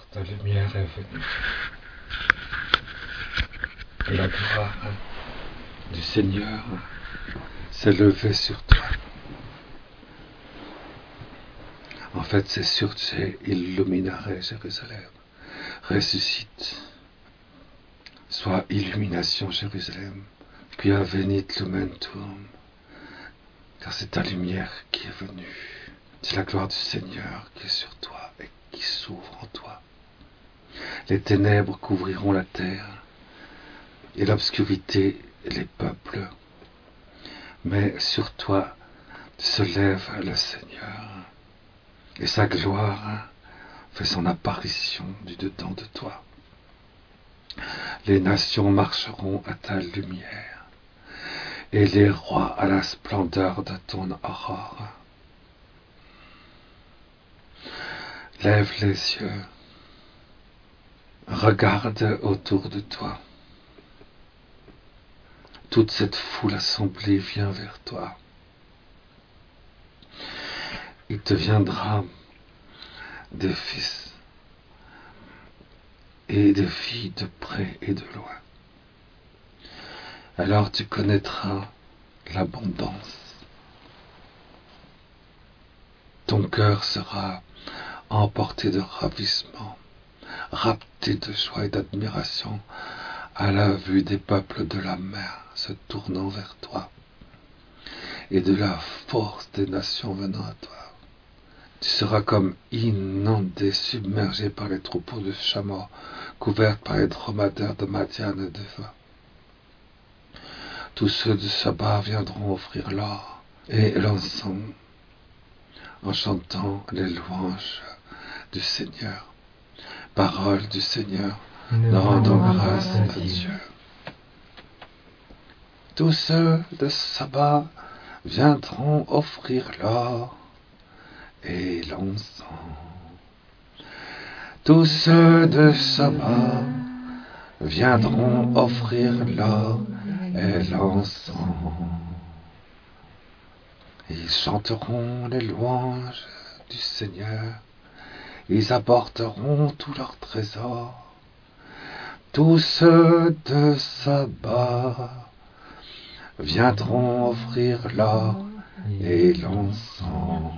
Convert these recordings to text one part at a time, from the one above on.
ta lumière est venue. Et la gloire du Seigneur s'est levée sur toi. En fait, c'est sur te illuminare Jérusalem. Ressuscite. Sois illumination Jérusalem. Quia venit lumentum. Car c'est ta lumière qui est venue. C'est la gloire du Seigneur qui est sur toi et qui s'ouvre en toi. Les ténèbres couvriront la terre et l'obscurité les peuples. Mais sur toi se lève le Seigneur et sa gloire fait son apparition du dedans de toi. Les nations marcheront à ta lumière et les rois à la splendeur de ton aurore. Lève les yeux, regarde autour de toi. Toute cette foule assemblée vient vers toi. Il te viendra des fils et des filles de près et de loin. Alors tu connaîtras l'abondance. Ton cœur sera emporté de ravissement, rapté de joie et d'admiration à la vue des peuples de la mer se tournant vers toi et de la force des nations venant à toi. Tu seras comme inondé, submergé par les troupeaux de chameaux, couverts par les dromadaires de Madiane et de vin. Tous ceux de Saba viendront offrir l'or et l'encens en chantant les louanges du Seigneur. Parole du Seigneur, nous rendons grâce à Dieu. Tous ceux de Saba viendront offrir l'or et l'encens. Tous ceux de Saba viendront offrir l'or et l'encens. Ils chanteront les louanges du Seigneur. Ils apporteront tous leurs trésors. Tous ceux de Saba viendront offrir l'or et l'encens.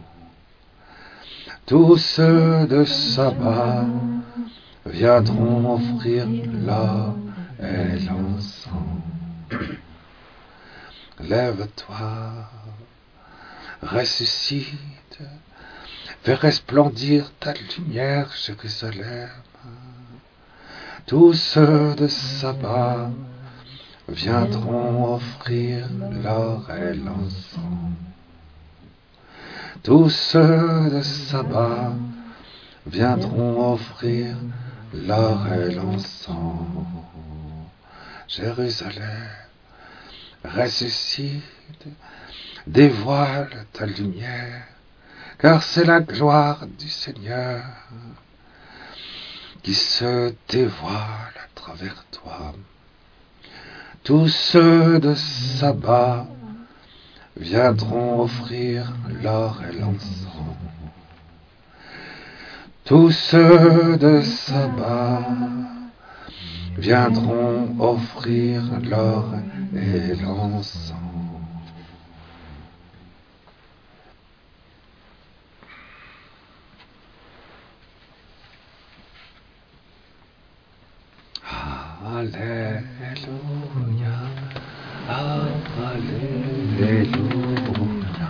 Tous ceux de Saba viendront offrir l'or et l'encens. Lève-toi, ressuscite, fais resplendir ta lumière, Jérusalem. Tous ceux de Saba viendront offrir l'or et l'encens. Tous ceux de Saba viendront offrir l'or et l'encens. Jérusalem, ressuscite, dévoile ta lumière, car c'est la gloire du Seigneur qui se dévoile à travers toi. Tous ceux de Saba viendront offrir l'or et l'encens. Tous ceux de Saba viendront offrir l'or et l'encens. Alléluia, Alléluia,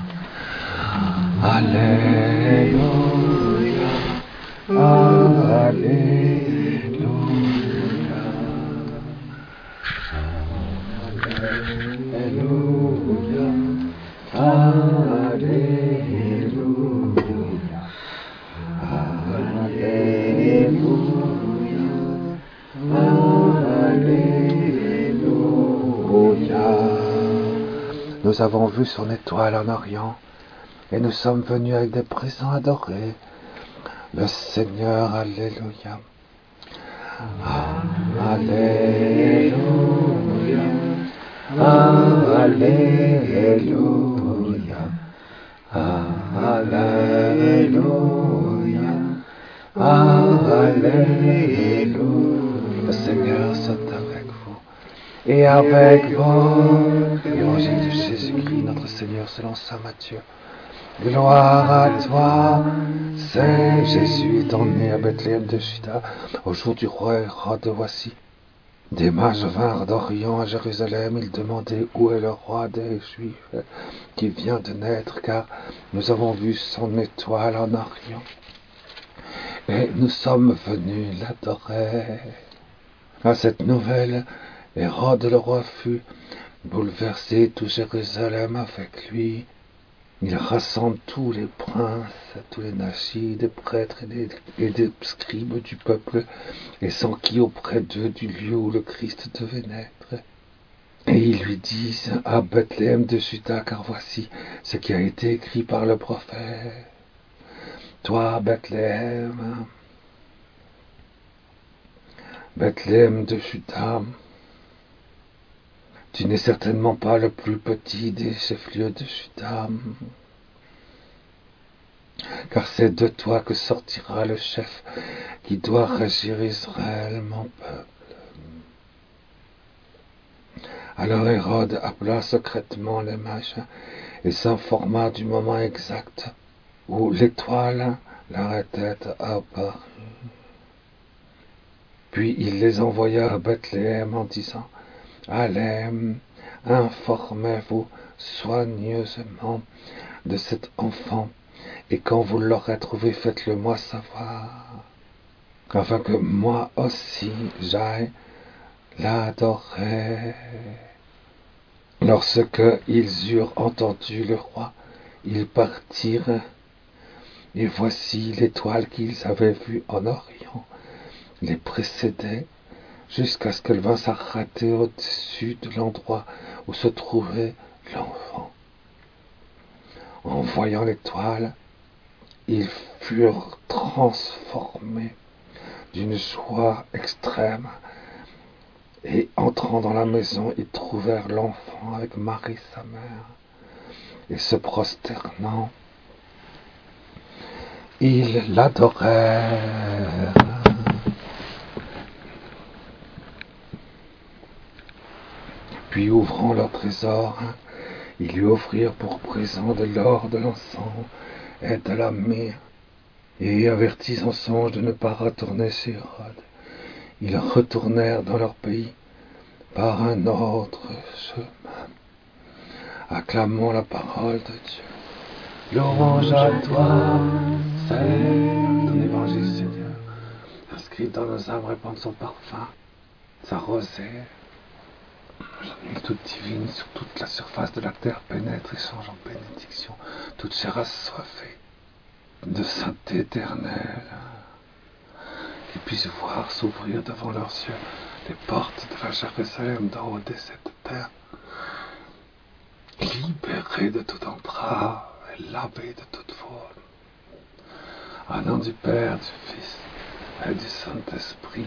Alléluia, Alléluia, Alléluia, Alléluia, Alléluia. Nous avons vu son étoile en Orient et nous sommes venus avec des présents adorés. Le Seigneur, Alléluia. Alléluia. Alléluia. Alléluia. Alléluia. Le Seigneur soit avec vous et avec vous. Évangile de Jésus-Christ, notre Seigneur, selon saint Matthieu. Gloire à toi, Saint Jésus étant né à Bethléem de Juda, au jour du roi Hérode. Voici, des mages vinrent d'Orient à Jérusalem. Ils demandaient où est le roi des Juifs qui vient de naître, car nous avons vu son étoile en Orient et nous sommes venus l'adorer. À cette nouvelle, Hérode le roi fut bouleversé, tout Jérusalem avec lui. Il rassemble tous les princes, tous les nagies, des prêtres et des scribes du peuple, et s'enquit auprès d'eux du lieu où le Christ devait naître. Et ils lui disent à Bethléem de Juda, car voici ce qui a été écrit par le prophète. Toi, Bethléem, Bethléem de Juda, tu n'es certainement pas le plus petit des chefs-lieux de Juda, car c'est de toi que sortira le chef qui doit régir Israël, mon peuple. Alors Hérode appela secrètement les mages et s'informa du moment exact où l'étoile leur était apparue. Puis il les envoya à Bethléem en disant, « Allez, informez-vous soigneusement de cet enfant, et quand vous l'aurez trouvé, faites-le moi savoir, afin que moi aussi j'aille l'adorer. » Lorsque ils eurent entendu le roi, ils partirent, et voici l'étoile qu'ils avaient vue en Orient les précédait, jusqu'à ce qu'elle vint s'arrêter au-dessus de l'endroit où se trouvait l'enfant. En voyant l'étoile, ils furent transformés d'une joie extrême, et entrant dans la maison, ils trouvèrent l'enfant avec Marie sa mère, et se prosternant, ils l'adorèrent. Puis ouvrant leur trésor, ils lui offrirent pour présent de l'or, de l'encens et de la myrrhe, et avertis en songe de ne pas retourner chez Hérode, ils retournèrent dans leur pays par un autre chemin. Acclamons la parole de Dieu. Louange à toi, Seigneur, ton évangile, Seigneur, inscrit dans nos âmes, répand son parfum, sa rosée. L'huile toute divine sur toute la surface de la terre pénètre et change en bénédiction toute chair assoiffée de sainteté éternelle, qu'ils puissent voir s'ouvrir devant leurs yeux les portes de la Jérusalem d'en haut de cette terre, libérés de toute entrave et lavés de toute faute. Au nom du Père, du Fils et du Saint-Esprit.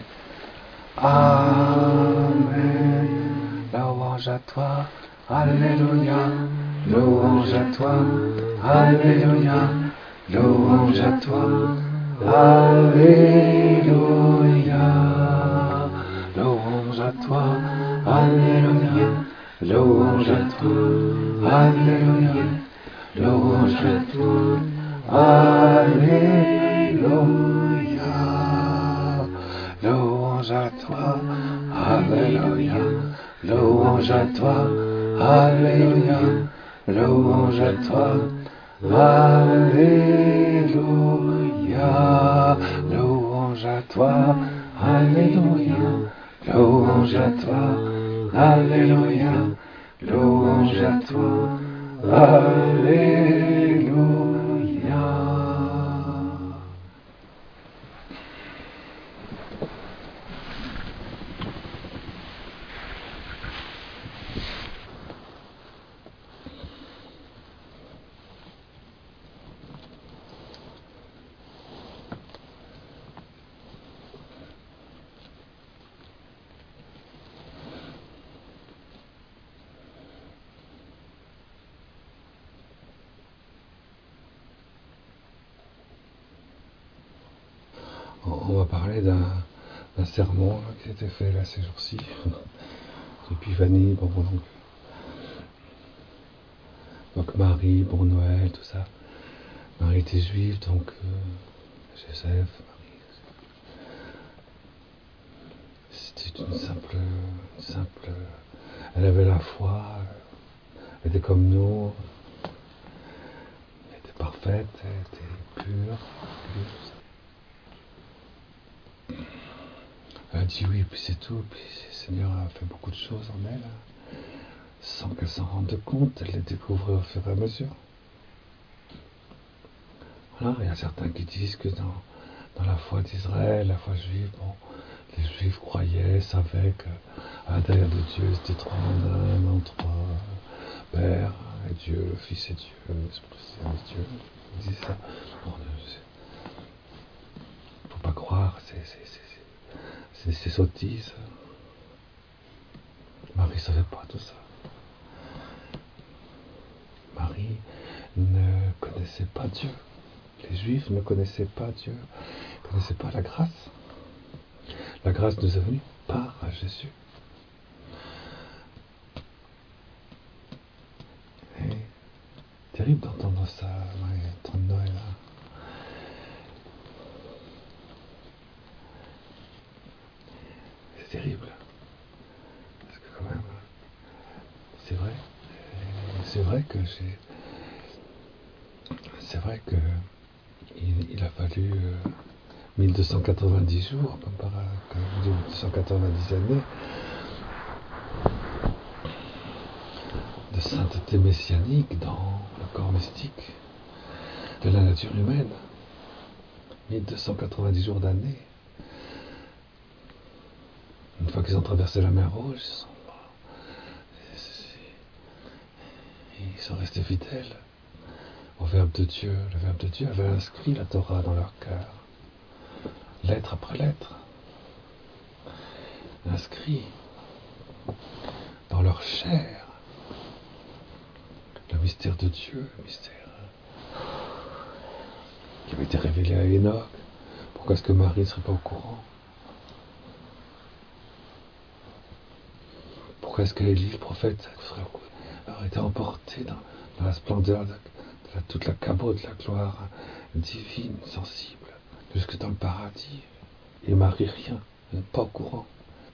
Amen. Louange à toi, Alléluia. Louange à toi, Alléluia. Louange à toi, Alléluia. Louange à toi, Alléluia. Louange à toi, Alléluia. Louange à toi, Alléluia. Louange à toi, Alléluia. Louange à toi, Alléluia. Louange à toi, Alléluia. Louange à toi, Alléluia. Louange à toi, Alléluia. Louange à toi, Alléluia. On va parler d'un sermon là, qui a été fait là ces jours-ci, d'Épiphanie, donc Marie, pour Noël, tout ça. Marie était juive, donc Joseph, Marie. C'était une simple. Elle avait la foi, elle était comme nous, elle était parfaite, elle était pure. Elle a dit oui, puis c'est tout, puis le Seigneur a fait beaucoup de choses en elle, sans qu'elle s'en rende compte, elle les découvrait au fur et à mesure. Voilà, il y a certains qui disent que dans la foi d'Israël, la foi juive, les Juifs croyaient, savaient que à l'intérieur de Dieu, c'était trois en un, en trois, Père et Dieu, le Fils et Dieu, l'Esprit Saint et Dieu. Ils disaient ça. Bon, faut pas croire, c'est sottises. Marie savait pas tout ça. Marie ne connaissait pas Dieu. Les Juifs ne connaissaient pas Dieu, ne connaissaient pas la grâce. La grâce nous est venue par Jésus. Et terrible d'entendre ça, le temps de Noël. C'est terrible. Parce que quand même, c'est vrai que il a fallu 1290 jours, comme 1290 années de sainteté messianique dans le corps mystique de la nature humaine. 1290 jours d'années. Une fois qu'ils ont traversé la mer Rouge, ils sont restés fidèles au Verbe de Dieu. Le Verbe de Dieu avait inscrit la Torah dans leur cœur, lettre après lettre, inscrit dans leur chair le mystère de Dieu, le mystère qui avait été révélé à Enoch. Pourquoi est-ce que Marie ne serait pas au courant? Pourquoi est-ce qu'Élie, le prophète, aurait été emporté dans la splendeur de toute la cabote de la gloire divine, sensible, jusque dans le paradis, et Marie rien, pas au courant?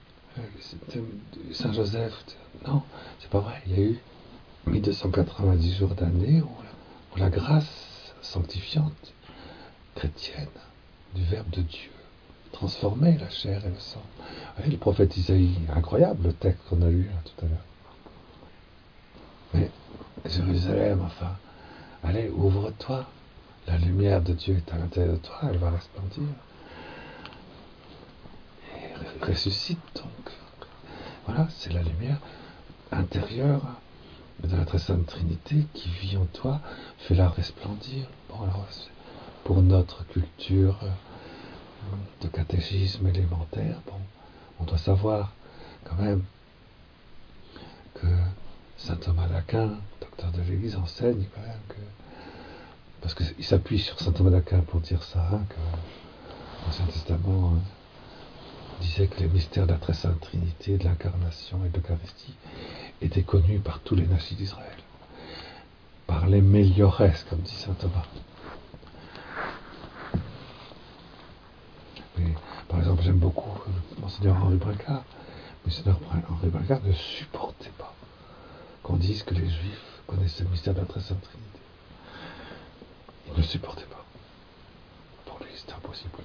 Saint Joseph, non, c'est pas vrai. Il y a eu 1290 jours d'années où la grâce sanctifiante chrétienne du Verbe de Dieu transformait la chair et le sang. Vous voyez, le prophète Isaïe, incroyable le texte qu'on a lu là, tout à l'heure. Mais Jérusalem, enfin, allez, ouvre-toi. La lumière de Dieu est à l'intérieur de toi, elle va resplendir. Et ressuscite donc. Voilà, c'est la lumière intérieure de la très sainte Trinité qui vit en toi, fais-la resplendir. Bon, alors, pour notre culture de catéchisme élémentaire, on doit savoir quand même que saint Thomas d'Aquin, docteur de l'Église, enseigne quand même que, parce qu'il s'appuie sur saint Thomas d'Aquin pour dire ça, que l'Ancien Testament disait que les mystères de la très sainte Trinité, de l'incarnation et de l'Eucharistie étaient connus par tous les natifs d'Israël, par les meliores, comme dit saint Thomas. Mais, par exemple, j'aime beaucoup Monseigneur Henri Bricard. Monseigneur Henri Bricard ne supportait pas qu'on dise que les Juifs connaissaient le mystère de la très sainte Trinité. Il ne supportait pas. Pour lui, c'était impossible.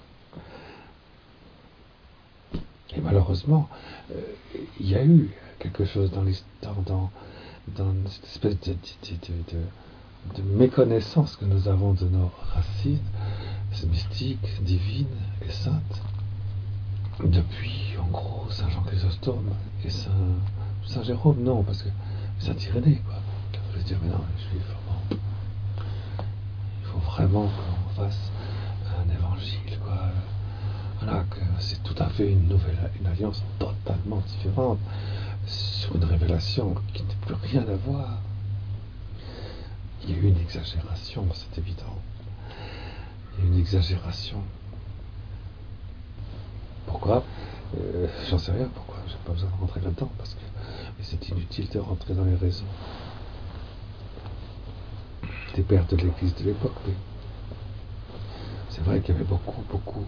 Et malheureusement, il y a eu quelque chose dans l'histoire, dans cette espèce de méconnaissance que nous avons de nos racines mystiques, divines et saintes, depuis, en gros, Saint Jean Chrysostome et Saint Jérôme, non, parce que Saint Irénée, quoi. On peut se dire, mais non, les Juifs, bon, il faut vraiment qu'on fasse un évangile, quoi. Voilà, que c'est tout à fait une alliance totalement différente, sur une révélation qui n'a plus rien à voir. Il y a eu une exagération, c'est évident. Il y a eu une exagération. Pourquoi J'en sais rien pourquoi, j'ai pas besoin de rentrer là-dedans, parce que c'est inutile de rentrer dans les raisons des pères de l'Église de l'époque, mais c'est vrai qu'il y avait beaucoup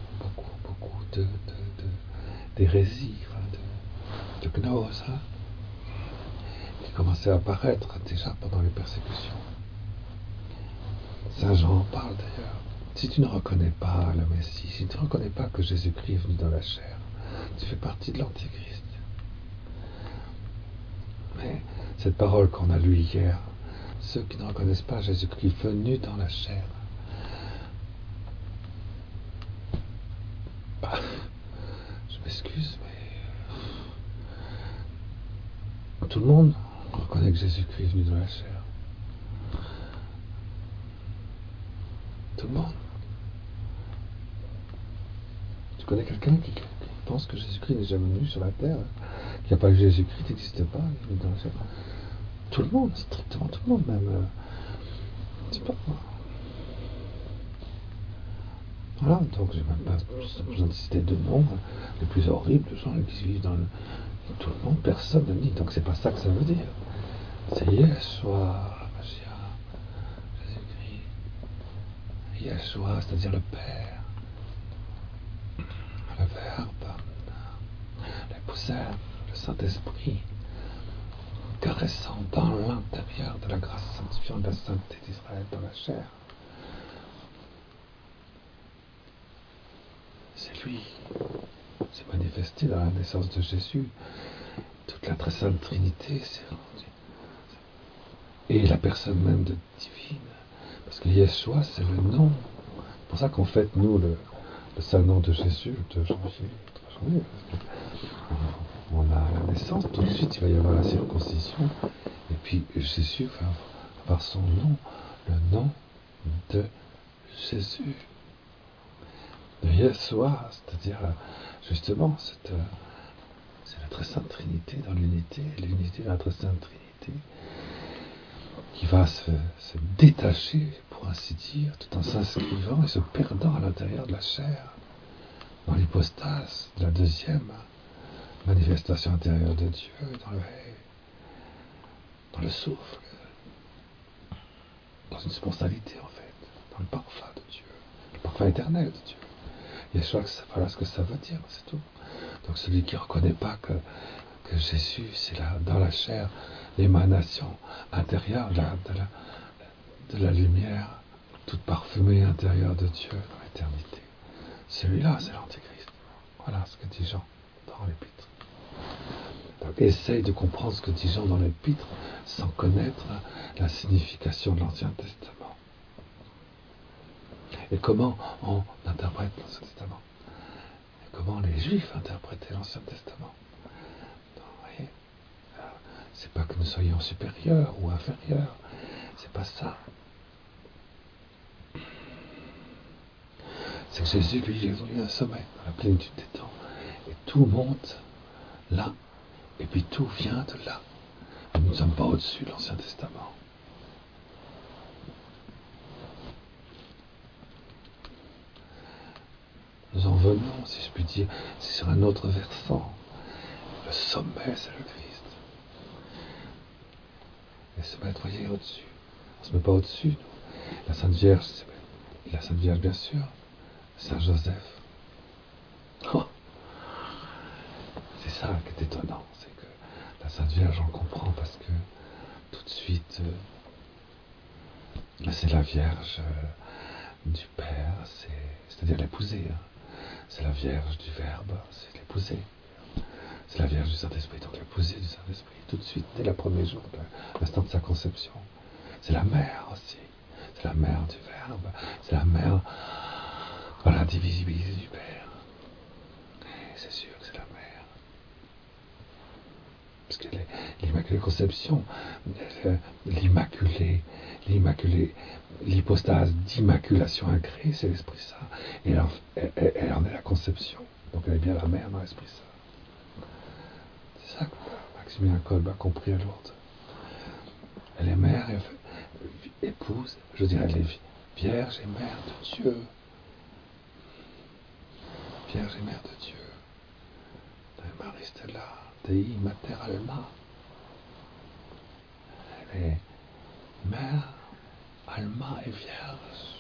d'hérésies, de gnoses, qui commençaient à apparaître déjà pendant les persécutions. Saint Jean en parle d'ailleurs. Si tu ne reconnais pas le Messie, si tu ne reconnais pas que Jésus-Christ est venu dans la chair, tu fais partie de l'Antéchrist. Mais cette parole qu'on a lue hier, ceux qui ne reconnaissent pas Jésus-Christ venu dans la chair, je m'excuse, mais tout le monde reconnaît que Jésus-Christ est venu dans la chair. Tout le monde. Tu connais quelqu'un qui pense que Jésus-Christ n'est jamais venu sur la terre, qu'il n'y a pas eu Jésus-Christ, il n'existe pas, il est venu dans la chair. Tout le monde, strictement tout le monde même. C'est pas moi. Voilà, donc j'ai même pas besoin de citer de noms les plus horribles, les gens qui vivent dans tout le monde, personne ne nie. Donc c'est pas ça que ça veut dire. C'est Yeshua, Jésus-Christ. Yeshua, c'est-à-dire le Père, le Verbe, l'épousette, le Saint-Esprit, caressant dans l'intérieur de la grâce sanctifiante de la sainteté d'Israël dans la chair. C'est lui, c'est manifesté dans la naissance de Jésus. Toute la très sainte Trinité s'est rendue. Et la personne même de divine. Parce que Yeshua, c'est le nom. C'est pour ça qu'on fête, nous, le saint nom de Jésus, le 2 janvier. On a la naissance, tout de suite, il va y avoir la circoncision. Et puis, Jésus va avoir son nom, le nom de Jésus. De Yeshua, c'est-à-dire, justement, c'est la très sainte Trinité dans l'unité de la très sainte Trinité, qui va se détacher, pour ainsi dire, tout en s'inscrivant et se perdant à l'intérieur de la chair, dans l'hypostase de la deuxième manifestation intérieure de Dieu, dans le souffle, dans une spontanéité en fait, dans le parfum de Dieu, le parfum éternel de Dieu. Yeshua, voilà ce que ça veut dire, c'est tout. Donc celui qui ne reconnaît pas que Jésus, c'est dans la chair, l'émanation intérieure de la lumière, toute parfumée intérieure de Dieu dans l'éternité. Celui-là, c'est l'Antéchrist. Voilà ce que dit Jean dans l'Épître. Donc essaye de comprendre ce que dit Jean dans l'Épître sans connaître la signification de l'Ancien Testament. Et comment on interprète l'Ancien Testament. Et comment les Juifs interprétaient l'Ancien Testament. C'est pas que nous soyons supérieurs ou inférieurs, c'est pas ça. C'est que Jésus, lui, est venu à un sommet, dans la plénitude des temps. Et tout monte là, et puis tout vient de là. Et nous ne sommes pas au-dessus de l'Ancien Testament. Nous en venons, si je puis dire, c'est sur un autre versant. Le sommet, c'est le Christ. Et se mettre, voyez, au-dessus. On ne se met pas au-dessus, nous. La Sainte Vierge, bien sûr. Saint Joseph. Oh. C'est ça qui est étonnant, c'est que la Sainte Vierge, on comprend parce que tout de suite, c'est la Vierge du Père, c'est-à-dire l'épousée. C'est la Vierge du Verbe, c'est l'épousée. C'est la Vierge du Saint-Esprit, donc l'épousée du Saint-Esprit, tout de suite, dès le premier jour, l'instant de sa conception. C'est la mère aussi, c'est la mère du Verbe, c'est la mère dans l'indivisibilité du Père. Et c'est sûr que c'est la mère. Parce que l'Immaculée Conception, l'hypostase d'immaculation incrée, c'est l'Esprit Saint. Et elle en est la conception. Donc elle est bien la mère dans l'Esprit Saint. C'est ça que Maximilien Kolb a compris à Lourdes. Elle est mère, épouse, je dirais, elle est vierge et mère de Dieu. Vierge et mère de Dieu. Marie Stella, Dei Mater Alma. Elle est mère, Alma et vierge.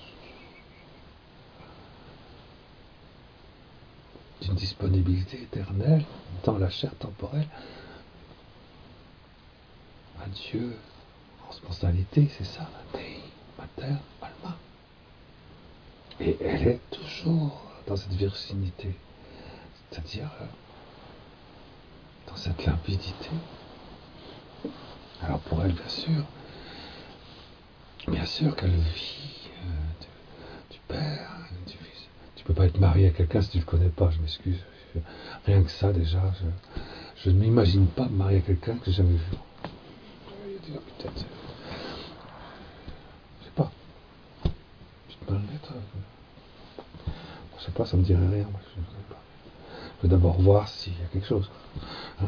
D'une disponibilité éternelle dans la chair temporelle à Dieu en spontanéité, c'est ça, Dei Mater Alma. Et elle est toujours dans cette virginité, c'est-à-dire dans cette limpidité. Alors pour elle, bien sûr qu'elle vit du Père, du Fils. Tu peux pas être marié à quelqu'un si tu le connais pas, je m'excuse. Rien que ça déjà, je ne m'imagine pas me marier à quelqu'un que j'ai jamais vu. Peut-être, je sais pas. Tu te maries, toi? Je sais pas, ça me dirait rien. Moi, je ne sais pas. Je veux d'abord voir s'il y a quelque chose. Hein?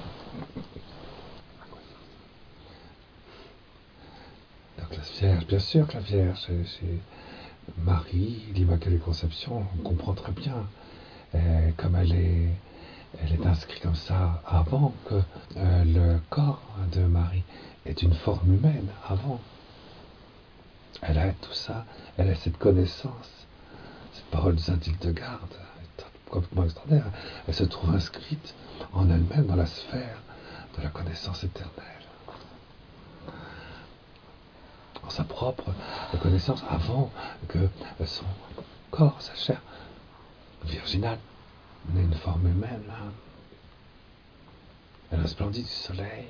Donc la Vierge, bien sûr que la Vierge, c'est Marie, l'Immaculée Conception, on comprend très bien. Comme elle est inscrite comme ça avant que le corps de Marie est une forme humaine, avant. Elle a tout ça, elle a cette connaissance. Cette parole de Saint Hildegarde est complètement extraordinaire. Elle se trouve inscrite en elle-même dans la sphère de la connaissance éternelle. En sa propre connaissance avant que son corps, sa chair virginale, n'ait une forme humaine. Elle resplendit du soleil.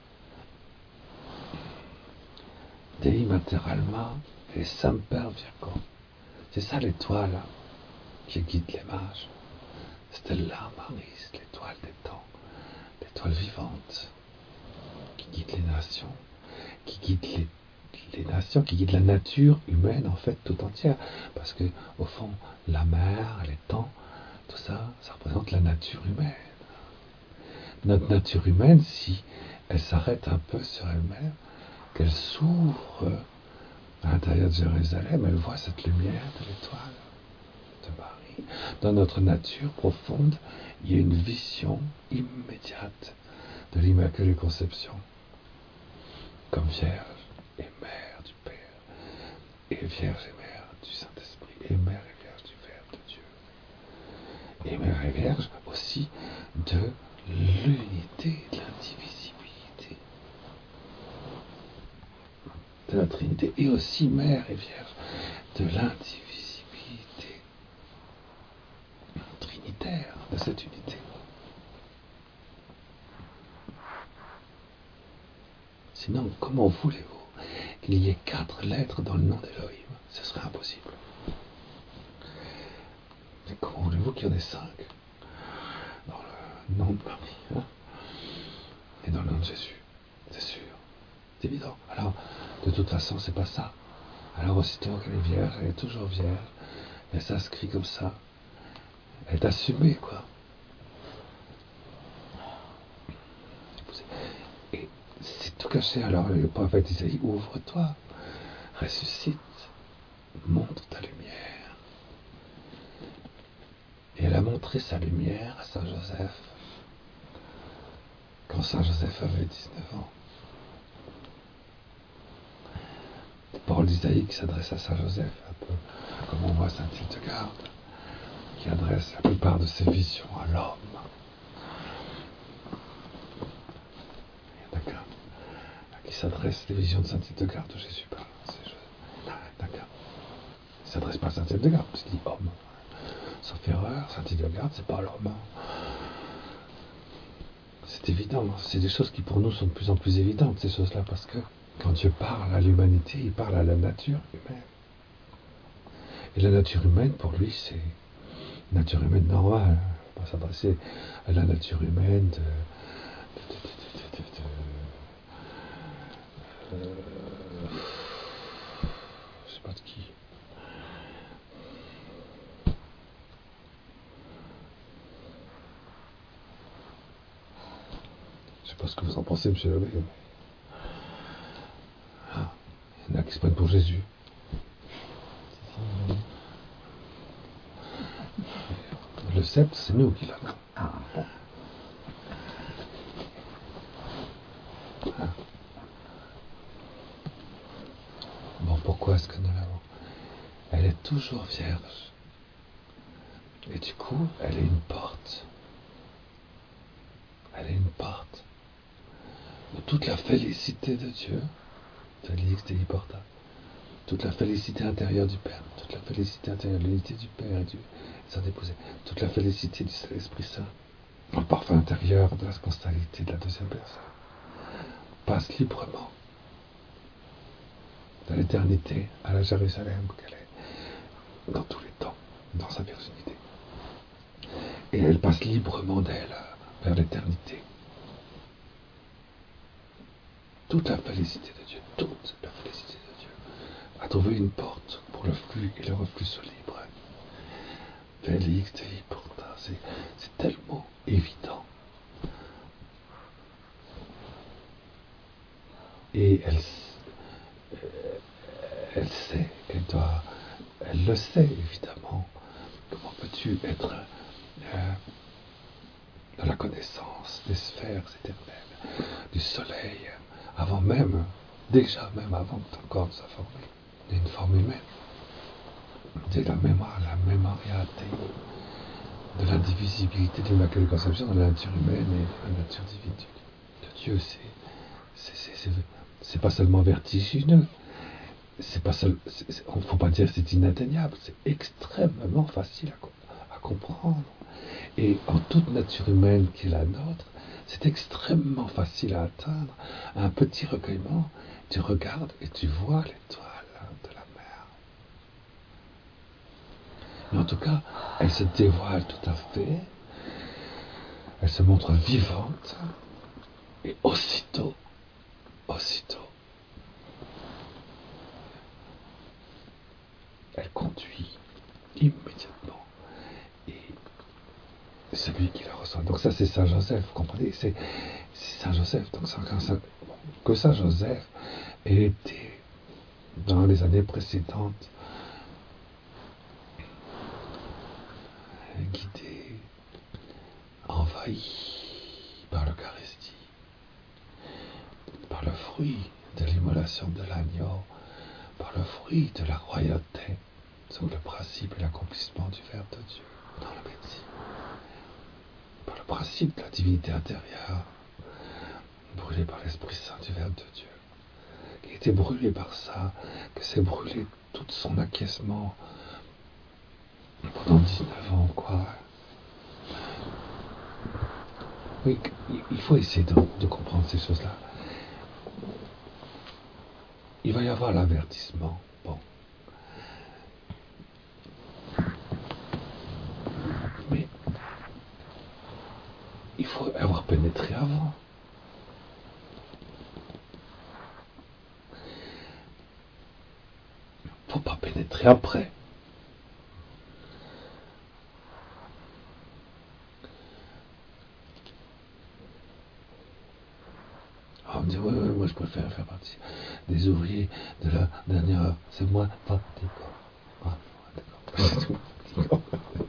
Dei Mater Alma et Semper Virgo. C'est ça l'étoile qui guide les mages. Stella Maris, l'étoile des temps, l'étoile vivante, qui guide les nations, qui guide les nations, qui guide la nature humaine en fait tout entière. Parce que au fond, la mer, les temps, tout ça, ça représente la nature humaine. Notre nature humaine, si elle s'arrête un peu sur elle-même, qu'elle s'ouvre à l'intérieur de Jérusalem, elle voit cette lumière de l'étoile de Marie. Dans notre nature profonde, il y a une vision immédiate de l'Immaculée Conception, comme Vierge et Mère du Père, et Vierge et Mère du Saint-Esprit, et Mère et Vierge du Verbe de Dieu, et Mère et Vierge aussi de l'unité, de l'indivisibilité de la Trinité, et aussi Mère et Vierge de l'indivisibilité trinitaire de cette unité. Sinon, comment voulez-vous qu'il y ait 4 lettres dans le nom d'Élohim? Ce serait impossible. Mais comment voulez-vous qu'il y en ait 5 dans le nom de Marie, et dans le nom de Jésus? C'est sûr, c'est évident. Alors, de toute façon, c'est pas ça. Alors, aussitôt qu'elle est vierge, elle est toujours vierge, elle s'inscrit comme ça. Elle est assumée, quoi. Et c'est tout caché. Alors, le prophète Isaïe, ouvre-toi, ressuscite, montre ta lumière. Et elle a montré sa lumière à Saint Joseph, quand Saint Joseph avait 19 ans. Parole d'Isaïe qui s'adresse à Saint Joseph, un peu comme on voit Saint Hildegarde, qui adresse la plupart de ses visions à l'homme. D'accord. Qui s'adresse les visions de Saint Hildegarde, Jésus parle. D'accord. Il ne s'adresse pas à Saint Hildegarde, parce qu'il dit homme. Sauf erreur, Saint Hildegarde, c'est pas l'homme. C'est évident, c'est des choses qui pour nous sont de plus en plus évidentes, ces choses-là, parce que quand Dieu parle à l'humanité, il parle à la nature humaine. Et la nature humaine, pour lui, c'est une nature humaine normale. Il ne va pas s'adresser à la nature humaine je sais pas de qui. Je sais pas ce que vous en pensez, monsieur l'abbé. Il y en a qui se prennent pour Jésus. Le sceptre, c'est nous qui l'avons. Ah bon. toujours vierge. Et du coup, elle est une porte. Elle est une porte où toute la félicité de Dieu, Félix Dei Porta, toute la félicité intérieure du Père, toute la félicité intérieure de l'unité du Père et de son épousée, toute la félicité du Saint-Esprit Saint, le parfum intérieur de la spontanéité de la deuxième personne, passe librement de l'éternité à la Jérusalem qu'elle est dans tous les temps, dans sa virginité. Et elle passe librement d'elle vers l'éternité. Toute la félicité de Dieu, toute la félicité de Dieu, a trouvé une porte pour le flux et le reflux soit libre. Félix Dei Porta, c'est tellement évident. Et elle sait, elle le sait évidemment. Comment peux-tu être dans la connaissance des sphères éternelles, du soleil, déjà même avant que ton corps ne soit formé, d'une forme humaine, c'est la mémoire de l'indivisibilité de l'Immaculée Conception de la nature humaine et de la nature divine de Dieu. C'est pas seulement vertigineux, on ne faut pas dire que c'est inatteignable, c'est extrêmement facile à comprendre. Et en toute nature humaine qui est la nôtre, c'est extrêmement facile à atteindre. Un petit recueillement, tu regardes et tu vois l'étoile de la mer. Mais en tout cas, elle se dévoile tout à fait, elle se montre vivante, et aussitôt, elle conduit immédiatement. Et celui qui la reçoit. Donc ça, c'est Saint Joseph, vous comprenez, c'est Saint Joseph. Donc que Saint Joseph ait été, dans les années précédentes, guidé, envahi par l'Eucharistie, par le fruit de l'immolation de l'agneau, par le fruit de la royauté, sous le principe et l'accomplissement du Verbe de Dieu dans la médecine, par le principe de la divinité intérieure, brûlée par l'Esprit Saint du Verbe de Dieu, qui a été brûlé par ça, que s'est brûlé tout son acquiescement pendant 19 ans, quoi. Oui, il faut essayer de comprendre ces choses-là. Il va y avoir l'avertissement. Bon. Mais il faut avoir pénétré avant. Il ne faut pas pénétrer après. On me dit, ouais, moi je préfère faire partie des ouvriers de la dernière heure. C'est moi, pas d'accord. Ah, d'accord. C'est tout.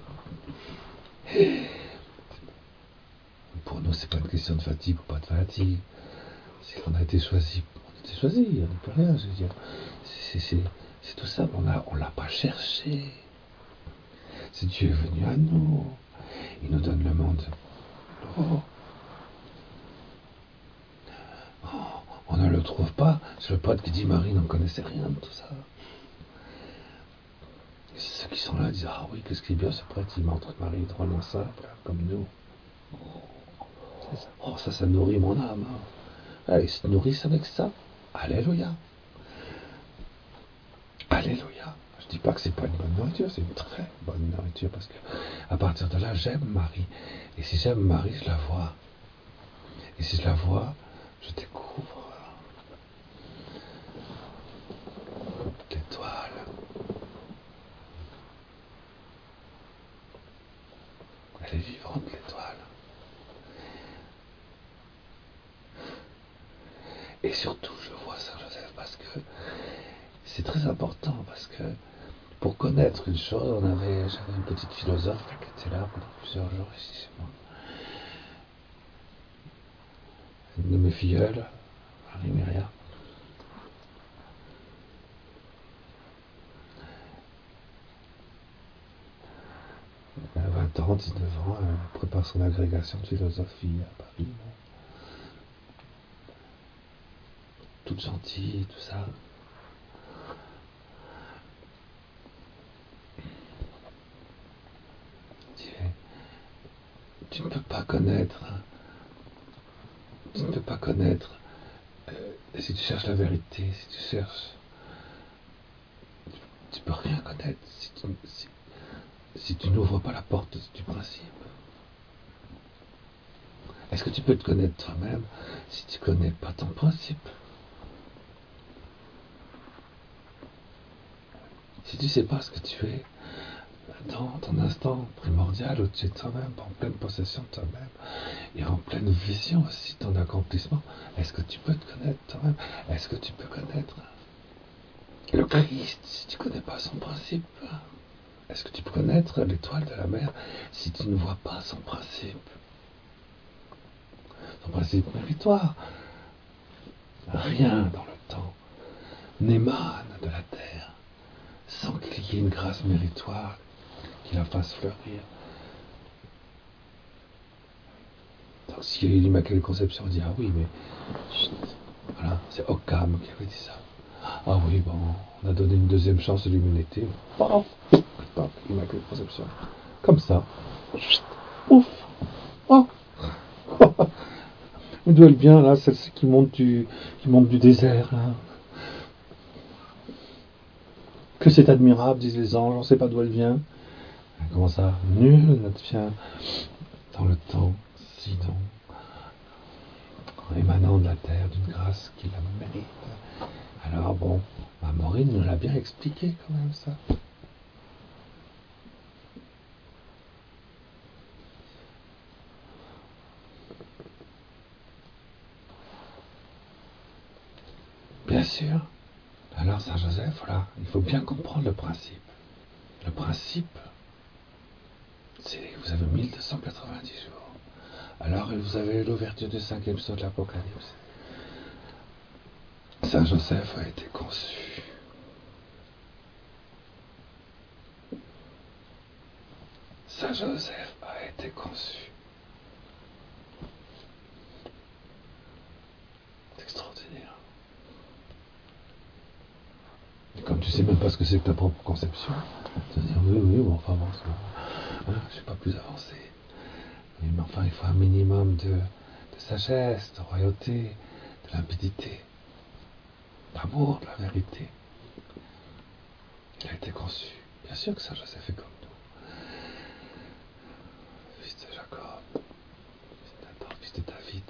Pour nous, c'est pas une question de fatigue ou pas de fatigue. C'est qu'on a été choisi. On a été choisi, on ne peut rien, je veux dire. C'est tout ça, on l'a pas cherché. C'est Dieu est venu à nous. Il nous donne le monde. Oh. On ne le trouve pas. C'est le prêtre qui dit Marie n'en connaissait rien de tout ça. Et ceux qui sont là disent ah oui, qu'est-ce qui est bien ce prêtre, il montre Marie drôlement simple, comme nous. Oh, ça nourrit mon âme. Ils se nourrissent avec ça. Alléluia. Alléluia. Je ne dis pas que c'est pas une bonne nourriture, c'est une très bonne nourriture parce que à partir de là, j'aime Marie. Et si j'aime Marie, je la vois. Et si je la vois, je découvre l'étoile. Elle est vivante, l'étoile. Et surtout, je vois Saint Joseph parce que c'est très important, parce que pour connaître une chose, j'avais une petite philosophe qui était là pendant plusieurs jours ici chez moi. Une de mes filleules, Marie-Myriam. attends, 19 ans, elle prépare son agrégation de philosophie à Paris. Bon. Toute gentille, tout ça. Tu ne peux pas connaître, si tu cherches la vérité, si tu cherches, tu peux rien connaître si tu n'ouvres pas la porte du principe. Est-ce que tu peux te connaître toi-même si tu ne connais pas ton principe? Si tu ne sais pas ce que tu es dans ton instant primordial où tu es toi-même, en pleine possession de toi-même, et en pleine vision aussi de ton accomplissement, est-ce que tu peux te connaître toi-même? Est-ce que tu peux connaître le Christ si tu ne connais pas son principe? Est-ce que tu peux connaître l'étoile de la mer si tu ne vois pas son principe? Son principe méritoire. Rien dans le temps n'émane de la terre sans qu'il y ait une grâce méritoire qui la fasse fleurir. Donc si l'Immaculée Conception dit ah oui mais chut, voilà, c'est Occam qui avait dit ça. Ah oui bon, on a donné une deuxième chance de l'humanité. Paf, paf, Immaculée Conception. Comme ça. Chut, ouf. Oh. Mais d'où elle vient là, celle-ci qui monte du désert là. Que c'est admirable, disent les anges, on ne sait pas d'où elle vient. Comment ça? Nul ne vient dans le temps, sinon en émanant de la terre d'une grâce qui la mérite. Alors bon, Maureen nous l'a bien expliqué quand même ça. Bien sûr. Alors Saint Joseph, voilà, il faut bien comprendre le principe. Le principe, c'est que vous avez 1290 jours. Alors vous avez l'ouverture du 5e sceau de l'Apocalypse. Saint Joseph a été conçu. Saint Joseph a été conçu. C'est extraordinaire. Et comme tu sais même pas ce que c'est que ta propre conception, tu vas dire oui, bon, enfin bon, hein, je suis pas plus avancé. Mais enfin, il faut un minimum de sagesse, de royauté, de limpidité, d'amour, de la vérité. Il a été conçu. Bien sûr que Saint Joseph est comme nous. Fils de Jacob, fils d'Adam, fils de David.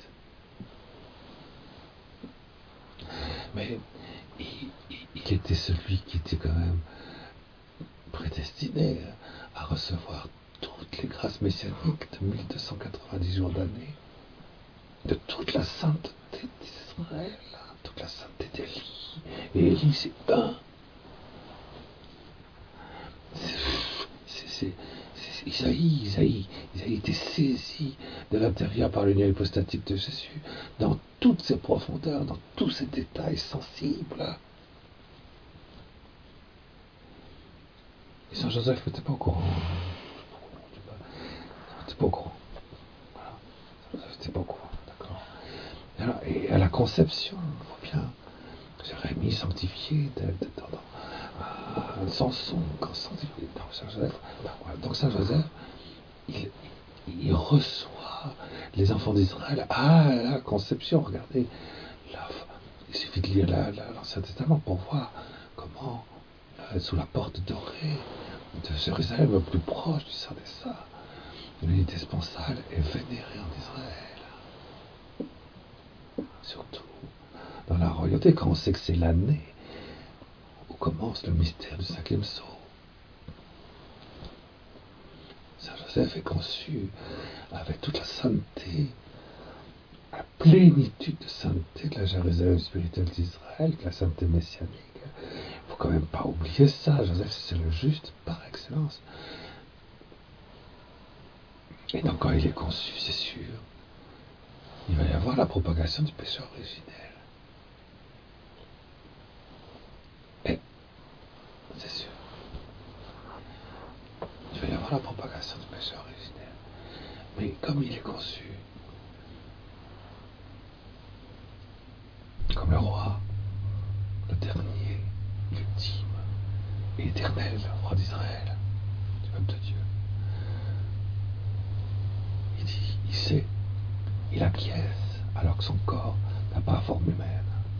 Mais il était celui qui était quand même prédestiné à recevoir toutes les grâces messianiques de 1290 jours d'année, de toute la sainteté d'Israël, toute la sainteté d'Élie. Et Élie, c'est un. Isaïe était saisi de l'intérieur par l'union hypostatique de Jésus, dans toutes ses profondeurs, dans tous ses détails sensibles. Et Saint Joseph n'était pas au courant. Il n'était pas au courant. Voilà. Saint Joseph n'était pas au courant, d'accord. Et à la conception, il faut bien. Jérémie sanctifié Samson sanctifié. Donc Saint Joseph, il reçoit les enfants d'Israël à la conception. Regardez, là, il suffit de lire l'Ancien Testament pour voir comment, sous la porte dorée de Jérusalem, le plus proche du Saint des Saints, l'unité sponsale est vénérée en Israël. Surtout dans la royauté, quand on sait que c'est l'année où commence le mystère du 5e sceau. Saint Joseph est conçu avec toute la sainteté, la plénitude de sainteté de la Jérusalem spirituelle d'Israël, de la sainteté messianique. Il ne faut quand même pas oublier ça. Joseph, c'est le juste par excellence. Et donc quand il est conçu, c'est sûr, il va y avoir la propagation du péché originel. Et, c'est sûr, il va y avoir la propagation du péché originel. Mais comme il est conçu, comme le roi, le dernier, l'ultime et éternel roi d'Israël, du peuple de Dieu, il dit, il sait, il acquiesce, alors que son corps n'a pas forme humaine.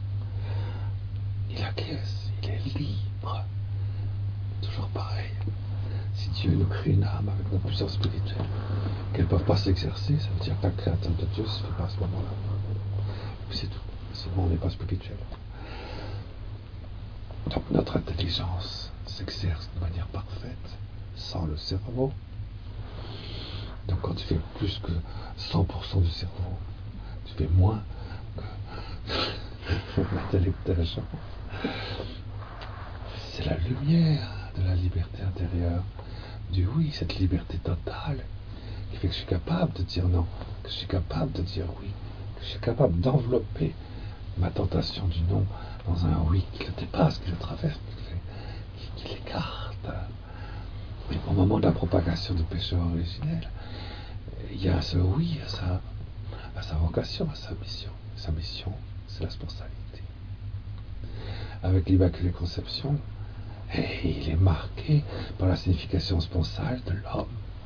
Il acquiesce, il est libre. Toujours pareil. Si Dieu nous crée une âme avec notre puissance spirituelle, qu'elle ne peut pas s'exercer, ça veut dire que la créature de Dieu ne se fait pas à ce moment-là. Et puis c'est tout. Seulement, on n'est pas spirituel. Donc notre intelligence s'exerce de manière parfaite, sans le cerveau. Donc quand tu fais plus que 100% du cerveau, tu fais moins que l'intellectuel. C'est la lumière de la liberté intérieure, du oui, cette liberté totale, qui fait que je suis capable de dire non, que je suis capable de dire oui, que je suis capable d'envelopper ma tentation du non dans un oui qui le dépasse, qui le traverse, qui l'écarte. Mais au moment de la propagation du péché originel, il y a ce oui à sa vocation, à sa mission. Sa mission, c'est la sponsalité. Avec l'Immaculée Conception, et il est marqué par la signification sponsale de l'homme,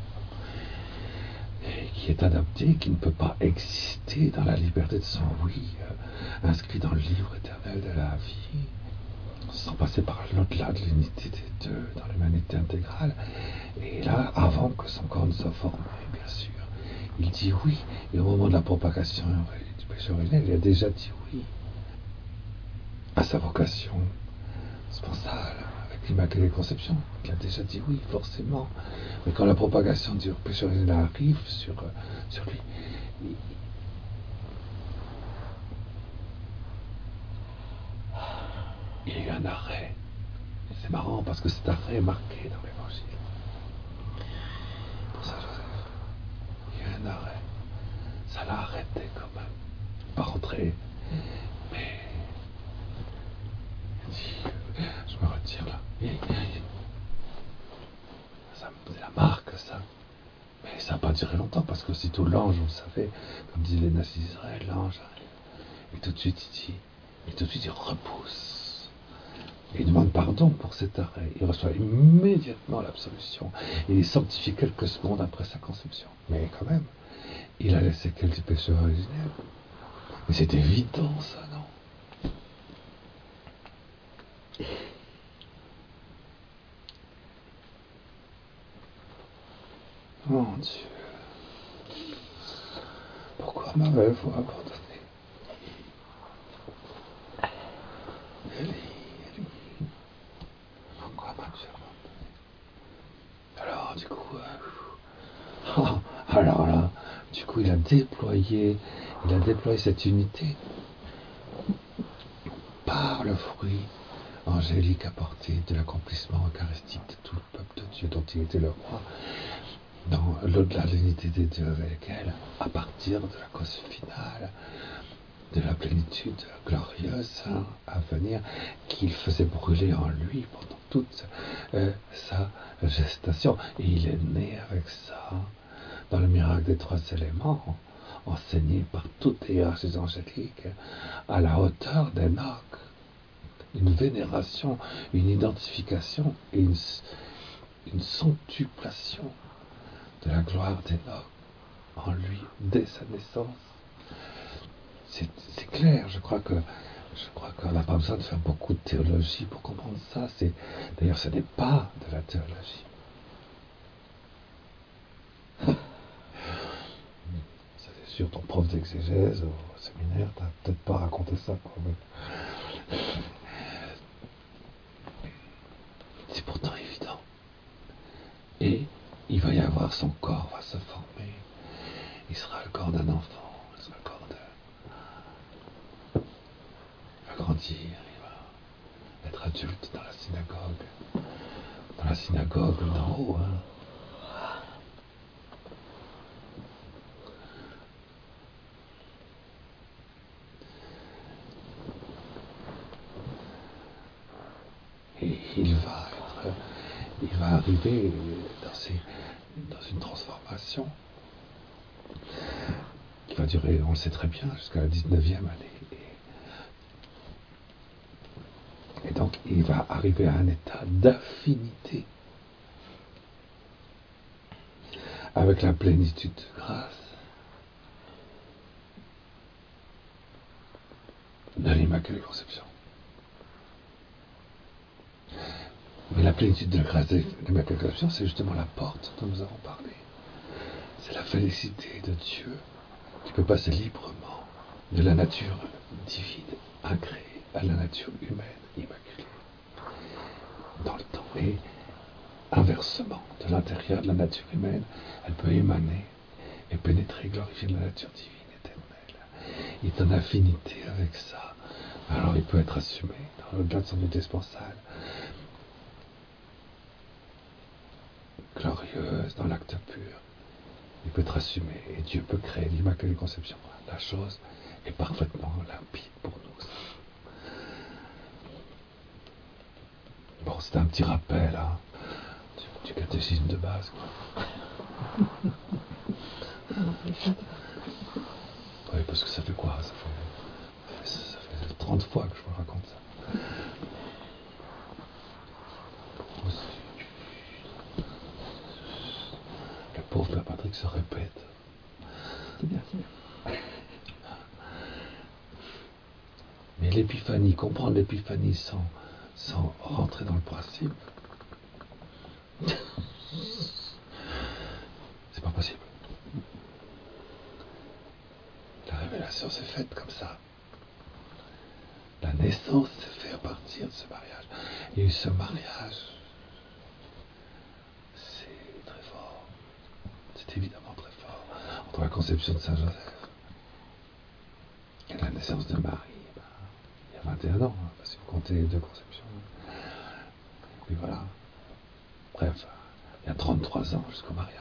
qui est adapté, qui ne peut pas exister dans la liberté de son oui, inscrit dans le livre éternel de la vie, sans passer par l'au-delà de l'unité des deux, dans l'humanité intégrale. Et là, avant que son corps ne soit formé, bien sûr, il dit oui. Et au moment de la propagation du péché originel, il a déjà dit oui à sa vocation sponsale, avec l'Immaculée Conception. Il a déjà dit oui, forcément. Mais quand la propagation du péché originel arrive sur lui, il y a eu un arrêt. C'est marrant parce que cet arrêt est marqué dans l'Évangile. Pour ça, Joseph, il y a eu un arrêt. Ça l'a arrêté quand même. Pas rentré. Mais il dit, je me retire là. Ça me faisait la marque, ça. Mais ça n'a pas duré longtemps parce qu'aussitôt l'ange, vous savez, comme disent les nazis d'Israël, l'ange arrive. Et tout de suite il repousse. Et il demande pardon pour cet arrêt. Il reçoit immédiatement l'absolution. Il est sanctifié quelques secondes après sa conception. Mais quand même, il a laissé quelques péchés originels. Mais c'est évident, ça, non? Mon Dieu. Pourquoi m'avez-vous abandonné? Élie. Pourquoi m'as-tu abandonné? Alors, du coup, alors là, du coup, il a déployé cette unité par le fruit angélique apporté de l'accomplissement eucharistique de tout le peuple de Dieu dont il était le roi, dans l'au-delà de l'unité des deux avec elle, à partir de la cause finale, de la plénitude glorieuse à venir, qu'il faisait brûler en lui pendant toute sa gestation. Et il est né avec ça, dans le miracle des trois éléments, enseigné par toutes les hiérarchies angéliques, à la hauteur d'Enoch. Une vénération, une identification et une centuplation de la gloire d'Enoch en lui dès sa naissance. C'est clair, je crois qu'on n'a pas besoin de faire beaucoup de théologie pour comprendre ça. D'ailleurs, ce n'est pas de la théologie. C'est sûr, ton prof d'exégèse au séminaire t'a peut-être pas raconté ça quand même. C'est pourtant évident. Et il va y avoir, son corps va se former. Il sera le corps d'un enfant, il sera le corps il va grandir, il va être adulte dans la synagogue d'en haut. Et il va arriver dans une transformation qui va durer, on le sait très bien, jusqu'à la 19e année. Et donc, il va arriver à un état d'affinité avec la plénitude de grâce de l'Immaculée Conception. Mais la plénitude de la grâce de l'Immaculée Conception, c'est justement la porte dont nous avons parlé. C'est la félicité de Dieu qui peut passer librement de la nature divine incréée à la nature humaine immaculée dans le temps. Et inversement, de l'intérieur de la nature humaine, elle peut émaner et pénétrer, glorifier la nature divine éternelle. Il est en affinité avec ça. Alors il peut être assumé dans le-delà de son unité sponsale, glorieuse dans l'acte pur. Il peut être assumé et Dieu peut créer l'Immaculée Conception. La chose est parfaitement limpide pour nous. Bon, c'est un petit rappel hein, du catéchisme de base. Quoi. Oui, parce que ça fait quoi ça fait 30 fois que je vous raconte ça. Le pauvre Père Patrick se répète. C'est bien. Mais l'épiphanie, comprendre l'épiphanie sans rentrer dans le principe, c'est pas possible. La révélation s'est faite comme ça. La naissance s'est faite à partir de ce mariage. Il y a eu ce mariage. C'est très fort. C'est évidemment très fort. Entre la conception de Saint Joseph et la naissance de Marie. Il y a 21 ans, hein, si vous comptez les deux conceptions. Et puis voilà. Bref, il y a 33 ans jusqu'au mariage.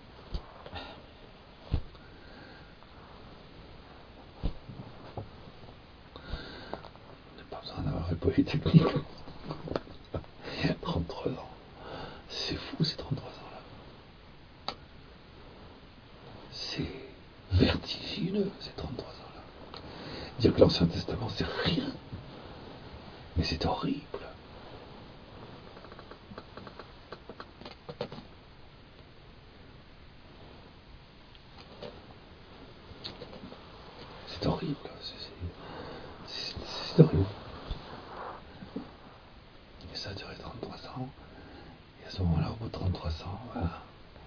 On n'a pas besoin d'avoir fait Polytechnique. Il y a 33 ans. C'est fou ces 33 ans-là. C'est vertigineux ces 33 ans-là. Dire que l'Ancien Testament c'est rien. Mais c'est horrible. C'est horrible. C'est horrible. Et ça a duré 33 ans. Et à ce moment-là, au bout de 33 ans, voilà,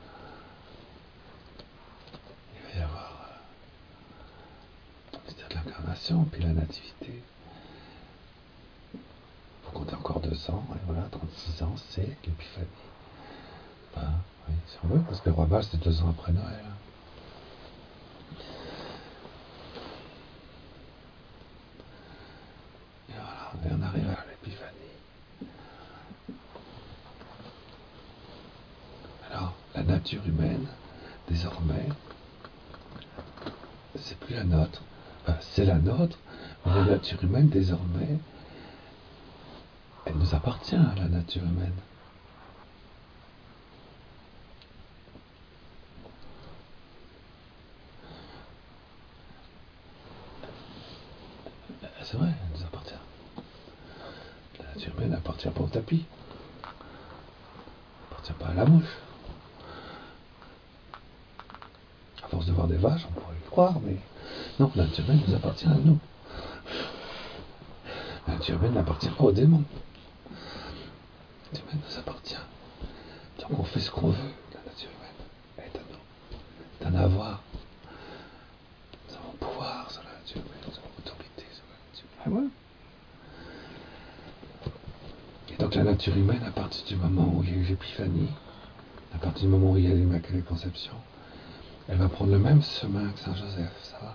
il va y avoir le mystère de l'incarnation, puis la nativité. Il faut compter encore 2 ans, et voilà, 36 ans, c'est l'épiphanie. Enfin, oui, si on veut, parce que le roi Mage, c'est 2 ans après Noël. Et voilà, et on arrive à l'épiphanie. Alors, la nature humaine, désormais, c'est plus la nôtre. Enfin, c'est la nôtre, mais la nature humaine, désormais, elle nous appartient, la nature humaine. C'est vrai, elle nous appartient. La nature humaine n'appartient pas au tapis. Elle n'appartient pas à la mouche. À force de voir des vaches, on pourrait le croire, mais non, la nature humaine nous appartient à nous. La nature humaine n'appartient pas aux démons. La nature humaine nous appartient. Donc on fait ce qu'on veut, la nature humaine. Elle est à nous. C'est un avoir. Nous avons pouvoir sur la nature humaine, nous avons autorité sur la nature humaine. Ah ouais. Et donc la nature humaine, à partir du moment où il y a eu l'épiphanie, à partir du moment où il y a l'Immaculée Conception, elle va prendre le même chemin que Saint Joseph, ça va.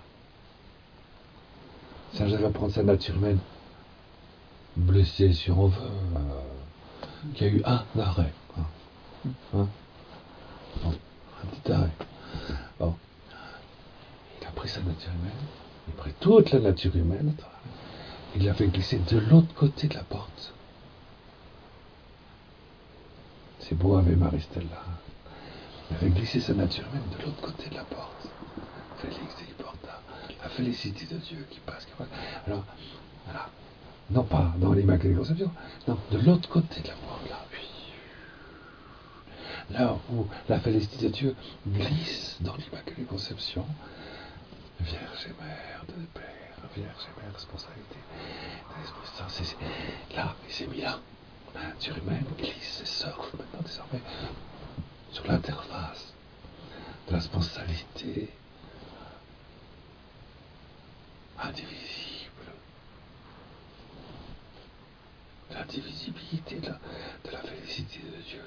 Saint Joseph va prendre sa nature humaine, blessée si on veut, qu'il y a eu un arrêt. Hein. Bon, un petit arrêt. Bon. Il a pris sa nature humaine, il a pris toute la nature humaine, il l'a fait glisser de l'autre côté de la porte. C'est beau avec Marie-Stella. Il avait glissé sa nature humaine de l'autre côté de la porte. Félix et Porta, la félicité de Dieu qui passe. Alors, voilà. Non pas dans l'Immaculée Conception, non, de l'autre côté de la porte, là. Là où la félicité de Dieu glisse dans l'Immaculée Conception, Vierge et Mère de Père, Vierge et Mère responsabilité de l'Esprit Saint. Là, il s'est mis là. La nature humaine glisse et sort maintenant désormais sur l'interface de la spontanéité indivisible, de l'indivisibilité de la félicité de Dieu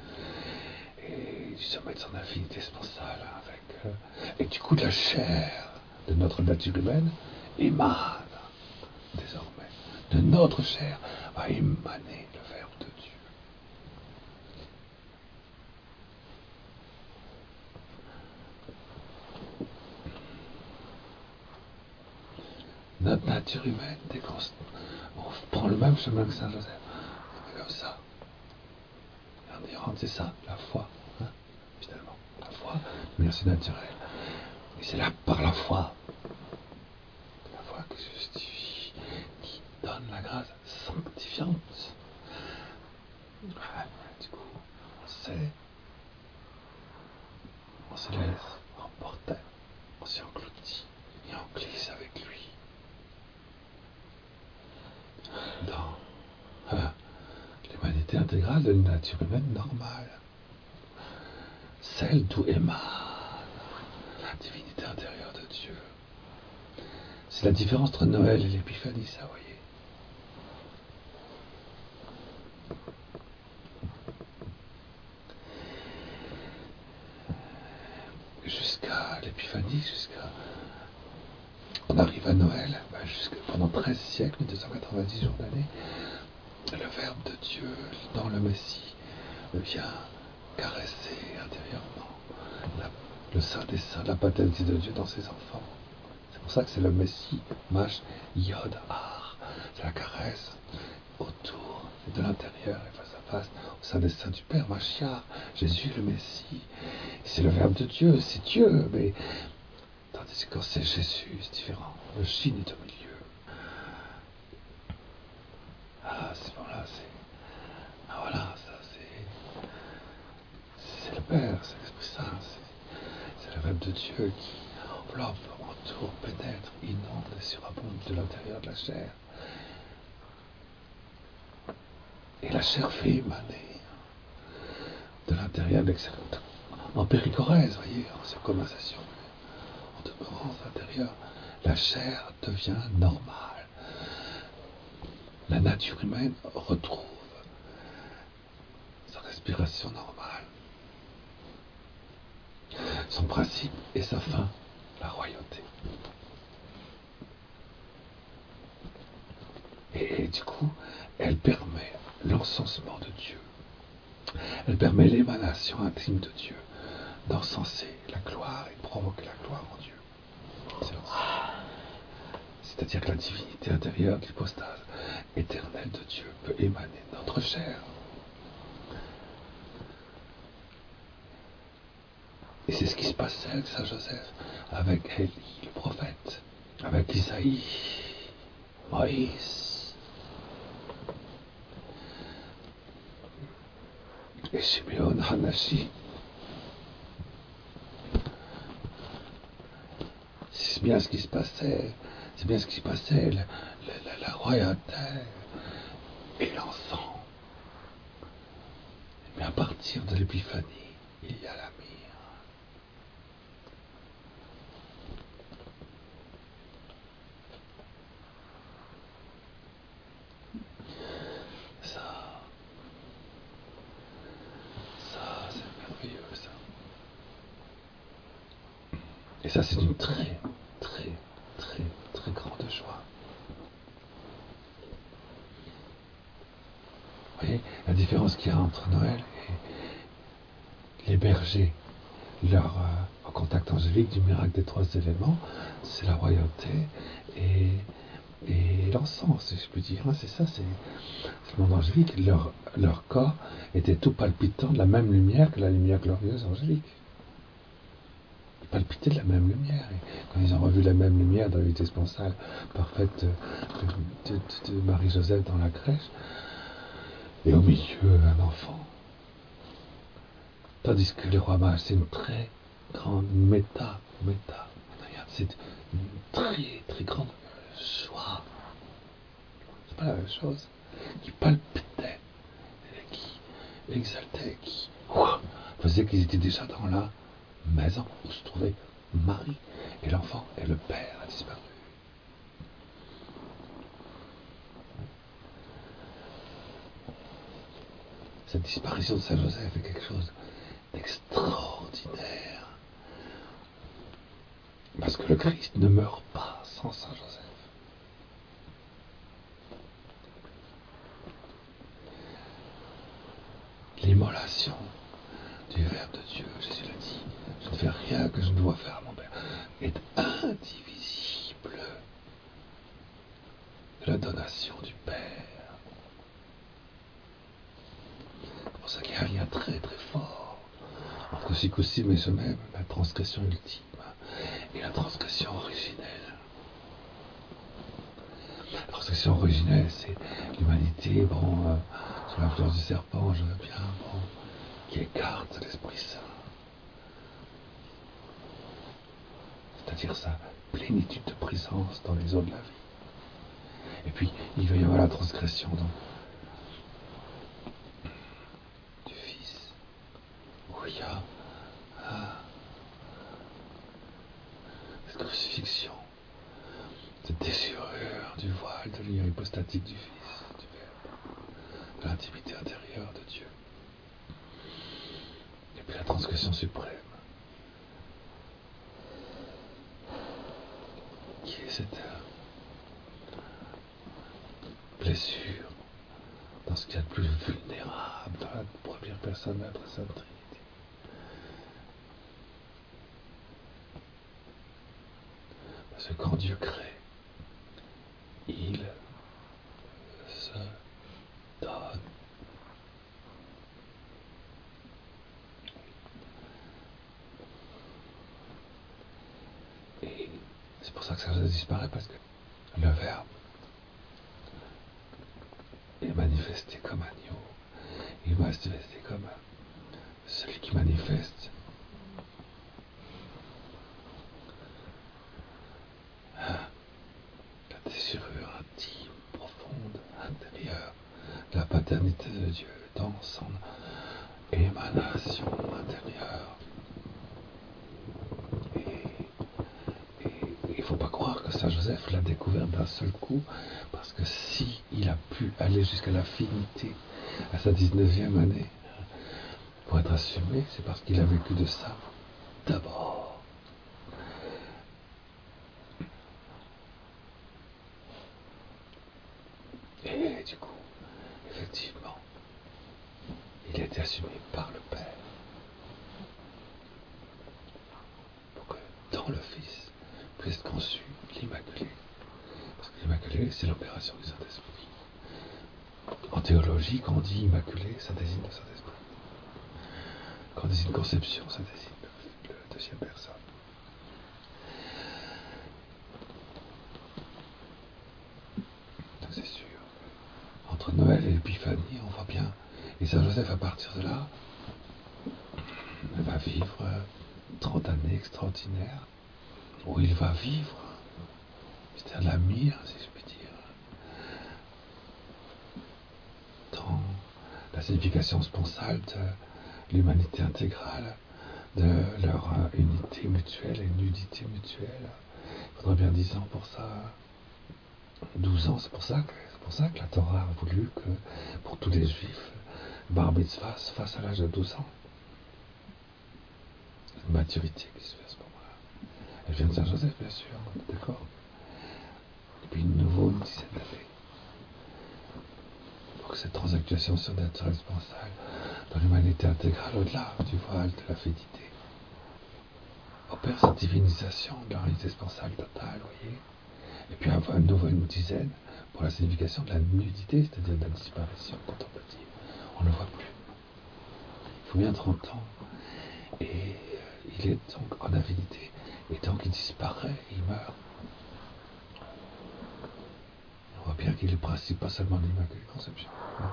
et du sommet de son infinité sponsale avec et du coup de la chair de notre nature humaine émane désormais de notre chair va émaner le Verbe de Dieu. Notre nature humaine, dès qu'on prend le même chemin que Saint Joseph, on fait comme ça. Et on y rentre, c'est ça, la foi, hein, finalement. La foi, merci naturelle. Et c'est là, par la foi que justifie, qui donne la grâce sanctifiante. Du coup, on se laisse emporter, on s'y engloutit et on glisse avec lui. Dans l'humanité intégrale de la nature humaine normale, celle d'où émane la divinité intérieure de Dieu. C'est la différence entre Noël et l'Épiphanie, ça, vous voyez. Jusqu'à l'Épiphanie, on arrive à Noël, pendant 13 siècles, 290 jours d'année, le Verbe de Dieu, dans le Messie, vient caresser intérieurement le Saint des Saints, la paternité de Dieu dans ses enfants. C'est pour ça que c'est le Messie, Mash, Yod, Ar. C'est la caresse autour et de l'intérieur et face à face au Saint des Saints du Père, Machiar, Jésus le Messie. C'est le Verbe de Dieu, c'est Dieu, mais tandis que quand c'est Jésus, c'est différent. Le Shin est au milieu. C'est bon là, voilà, ça c'est le Père, c'est l'Esprit Saint, c'est le Verbe de Dieu qui enveloppe, entoure, pénètre, inonde et surabonde de l'intérieur de la chair. Et la chair fait émaner de l'intérieur de l'extérieur. En péricorèse, vous voyez, en circumcision, en demeurant à l'intérieur, la chair devient normale. La nature humaine retrouve sa respiration normale, son principe et sa fin, la royauté. Et du coup, elle permet l'encensement de Dieu. Elle permet l'émanation intime de Dieu, d'encenser la gloire et provoquer la gloire en Dieu. C'est-à-dire que la divinité intérieure de l'hypostase éternelle de Dieu peut émaner notre chair. Et c'est ce qui se passait avec Saint Joseph, avec Élie, le prophète, avec Isaïe, Moïse, et Shimeon Hanashi. C'est bien ce qui se passait, la royauté et l'encens. Mais à partir de l'Épiphanie, il y a la myrrhe. Ça, c'est merveilleux, ça. Et ça, c'est une très, très, très, très grande joie. Vous voyez la différence qu'il y a entre Noël et les bergers, leur contact angélique du miracle des 3 éléments, c'est la royauté et et l'encens, si je puis dire. C'est ça, c'est le monde angélique. Leur corps était tout palpitant de la même lumière que la lumière glorieuse angélique. Ils palpitaient de la même lumière. Et quand ils ont revu la même lumière dans l'unité sponsale parfaite de Marie-Joseph dans la crèche, et au milieu, un enfant. Tandis que le roi mage, c'est une très grande méta. C'est une très, très grande joie. C'est pas la même chose. Qui palpitait, qui exaltait, qui faisait qu'ils étaient déjà dans la maison où se trouvait Marie. Et l'enfant et le père a disparu. Cette disparition de Saint Joseph est quelque chose d'extraordinaire. Parce que le Christ ne meurt pas sans Saint Joseph. L'immolation du Verbe de Dieu, Jésus l'a dit, je ne fais rien que je ne dois faire à mon Père, est indivisible de la donation du Père. C'est pour ça qu'il y a un lien très très fort entre Sikoussim et ce même, la transgression ultime et la transgression originelle. La transgression originelle, c'est l'humanité, sous l'influence du serpent, je veux bien, qui écarte l'Esprit Saint. C'est-à-dire sa plénitude de présence dans les eaux de la vie. Et puis, il va y avoir la transgression du Fils, où il y a cette crucifixion, cette déchirure du voile de l'union hypostatique du Fils, du Verbe, de l'intimité intérieure de Dieu. Et puis la transgression suprême, qui est cette blessure dans ce qu'il y a de plus vulnérable dans la première personne de la très sainte Trinité. Parce que quand Dieu crée, il se donne. Et c'est pour ça que ça disparaît, parce que le Verbe est manifesté comme agneau. Il est manifesté comme celui qui manifeste la déchirure intime, profonde, intérieure, de la paternité de Dieu dans son émanation intérieure. Et il ne faut pas croire que Saint Joseph l'a découvert d'un seul coup, parce que si il a pu aller jusqu'à la finité, à sa 19e année, pour être assumé, c'est parce qu'il a vécu de ça d'abord. Et du coup, effectivement, il a été assumé par le Père. Pour que dans le Fils puisse être conçu l'Immaculée. Parce que l'Immaculée, c'est l'opération du Saint-Esprit. En théologie, quand on dit Immaculée, ça désigne le Saint-Esprit. Quand on dit une conception, ça désigne le deuxième personne. Donc c'est sûr. Entre Noël et l'Épiphanie, on voit bien. Et Saint Joseph, à partir de là, va vivre 30 années extraordinaires, où il va vivre, c'est-à-dire la mire, si je puis dire, dans la signification sponsale de l'humanité intégrale, de leur unité mutuelle et nudité mutuelle. Il faudrait bien 10 ans pour ça, 12 ans, c'est pour ça que la Torah a voulu que, pour tous les juifs, Bar Mitzvah se fasse à l'âge de 12 ans. Une maturité qui se fait à ce moment-là. Elle vient de Saint-Joseph, bien sûr, d'accord. Et puis une dizaine d'années. Pour que cette transactuation surnaturelle sponsale dans l'humanité intégrale, au-delà du voile de la fédité, opère cette divinisation de la réalité sponsale totale, vous voyez. Et puis à nouveau une dizaine pour la signification de la nudité, c'est-à-dire de la disparition contemplative. On ne le voit plus. Il faut bien 30 ans. Et il est donc en avidité. Et donc il disparaît, il meurt. On voit bien qu'il est le principe pas seulement de l'Immaculée Conception.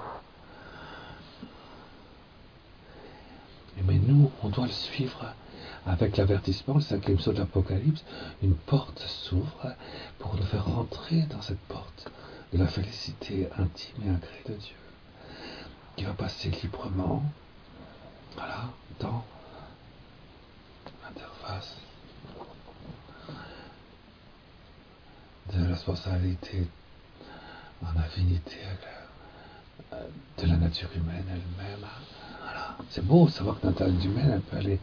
Mais nous, on doit le suivre avec l'avertissement, le 5e sceau de l'Apocalypse. Une porte s'ouvre pour nous faire rentrer dans cette porte de la félicité intime et agrée de Dieu, qui va passer librement, voilà, dans l'interface de la responsabilité en affinité de la nature humaine elle-même. Voilà. C'est beau de savoir que notre nature humaine, elle peut aller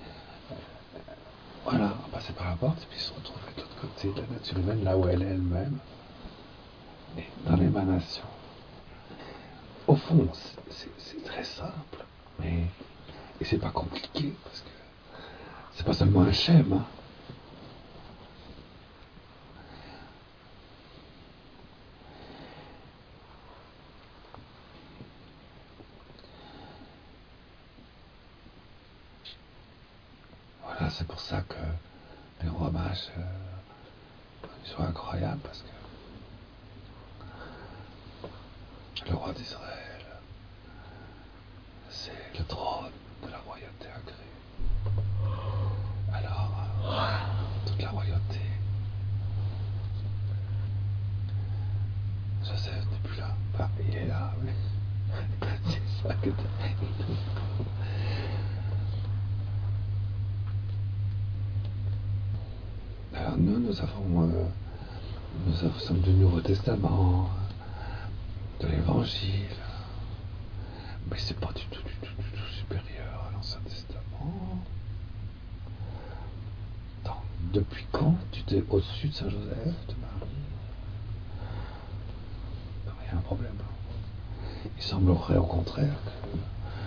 passer par la porte et puis se retrouver de l'autre côté de la nature humaine, là où elle est elle-même, et dans l'émanation. Au fond, c'est très simple, et c'est pas compliqué, parce que c'est pas seulement un schéma. Voilà, c'est pour ça que les rois mages sont incroyables, parce que le roi d'Israël, c'est le trône de la royauté agrée. Alors, toute la royauté. Joseph n'est plus là. Enfin, il est là, mais c'est ça que alors nous sommes du Nouveau Testament, de l'Évangile, mais c'est pas du tout supérieur à l'Ancien Testament. Attends, depuis quand tu t'es au-dessus de Saint-Joseph, de Marie? Il y a un problème. Il semblerait au contraire que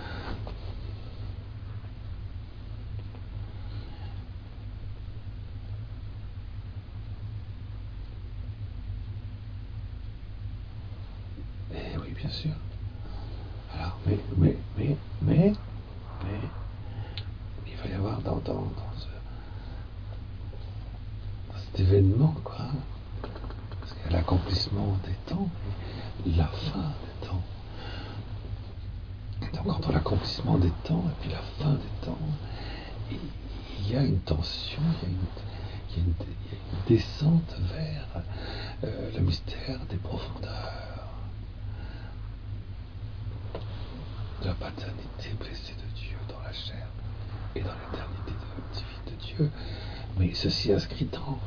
oui, bien sûr. Alors, mais, il va y avoir dans cet événement, quoi, parce qu'il y a l'accomplissement des temps et la fin des temps. Donc, entre l'accomplissement des temps et puis la fin des temps, il y a une tension, il y a une descente vers le mystère des profondeurs, de la paternité blessée de Dieu dans la chair et dans l'éternité divine de Dieu. Mais ceci inscrit dans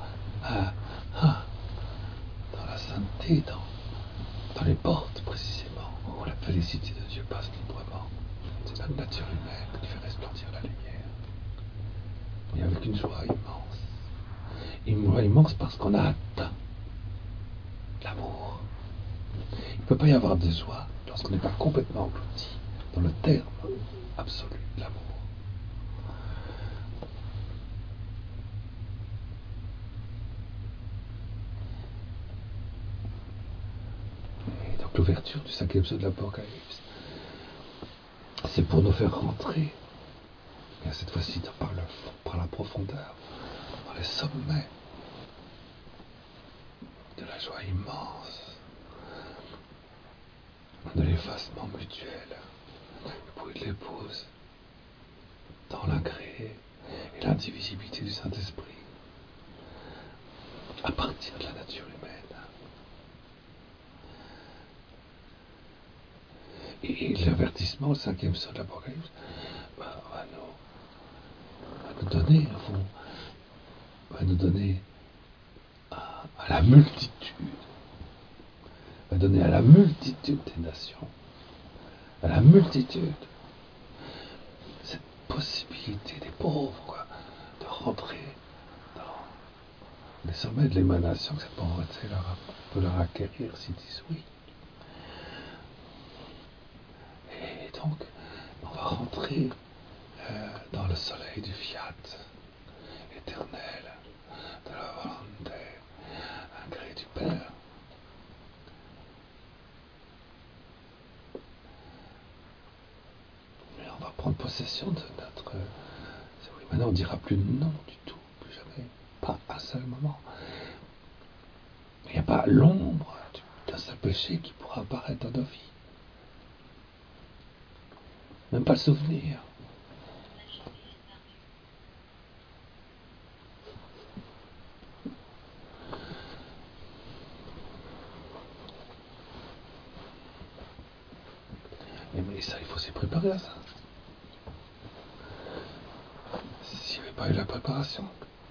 la sainteté, dans les portes précisément, où la félicité de Dieu passe librement. C'est notre nature humaine qui fait resplendir la lumière. Mais avec une joie immense. Une joie immense parce qu'on a atteint l'amour. Il ne peut pas y avoir de joie lorsqu'on n'est pas complètement englouti dans le terme absolu de l'amour. Et donc l'ouverture du 5e sceau de l'Apocalypse, c'est pour nous faire rentrer, et cette fois-ci par la profondeur, dans les sommets de la joie immense, de l'effacement mutuel, l'époux et de l'épouse, dans l'agré et l'indivisibilité du Saint-Esprit, à partir de la nature humaine. Et l'avertissement, le 5e sceau de l'Apocalypse, va nous donner, au fond, va nous donner à la multitude, va donner à la multitude des nations, à la multitude, cette possibilité des pauvres, de rentrer dans les sommets de l'émanation que cette pauvreté peut leur acquérir s'ils disent oui. Et donc, on va rentrer dans le soleil du fiat éternel, de la volonté, un gré du Père. possession de notre... Oui, maintenant, on ne dira plus non du tout, plus jamais. Pas un seul moment. Il n'y a pas l'ombre d'un seul péché qui pourra apparaître dans nos vies. Même pas le souvenir. Mais ça, il faut s'y préparer à ça. S'il n'y avait pas eu la préparation,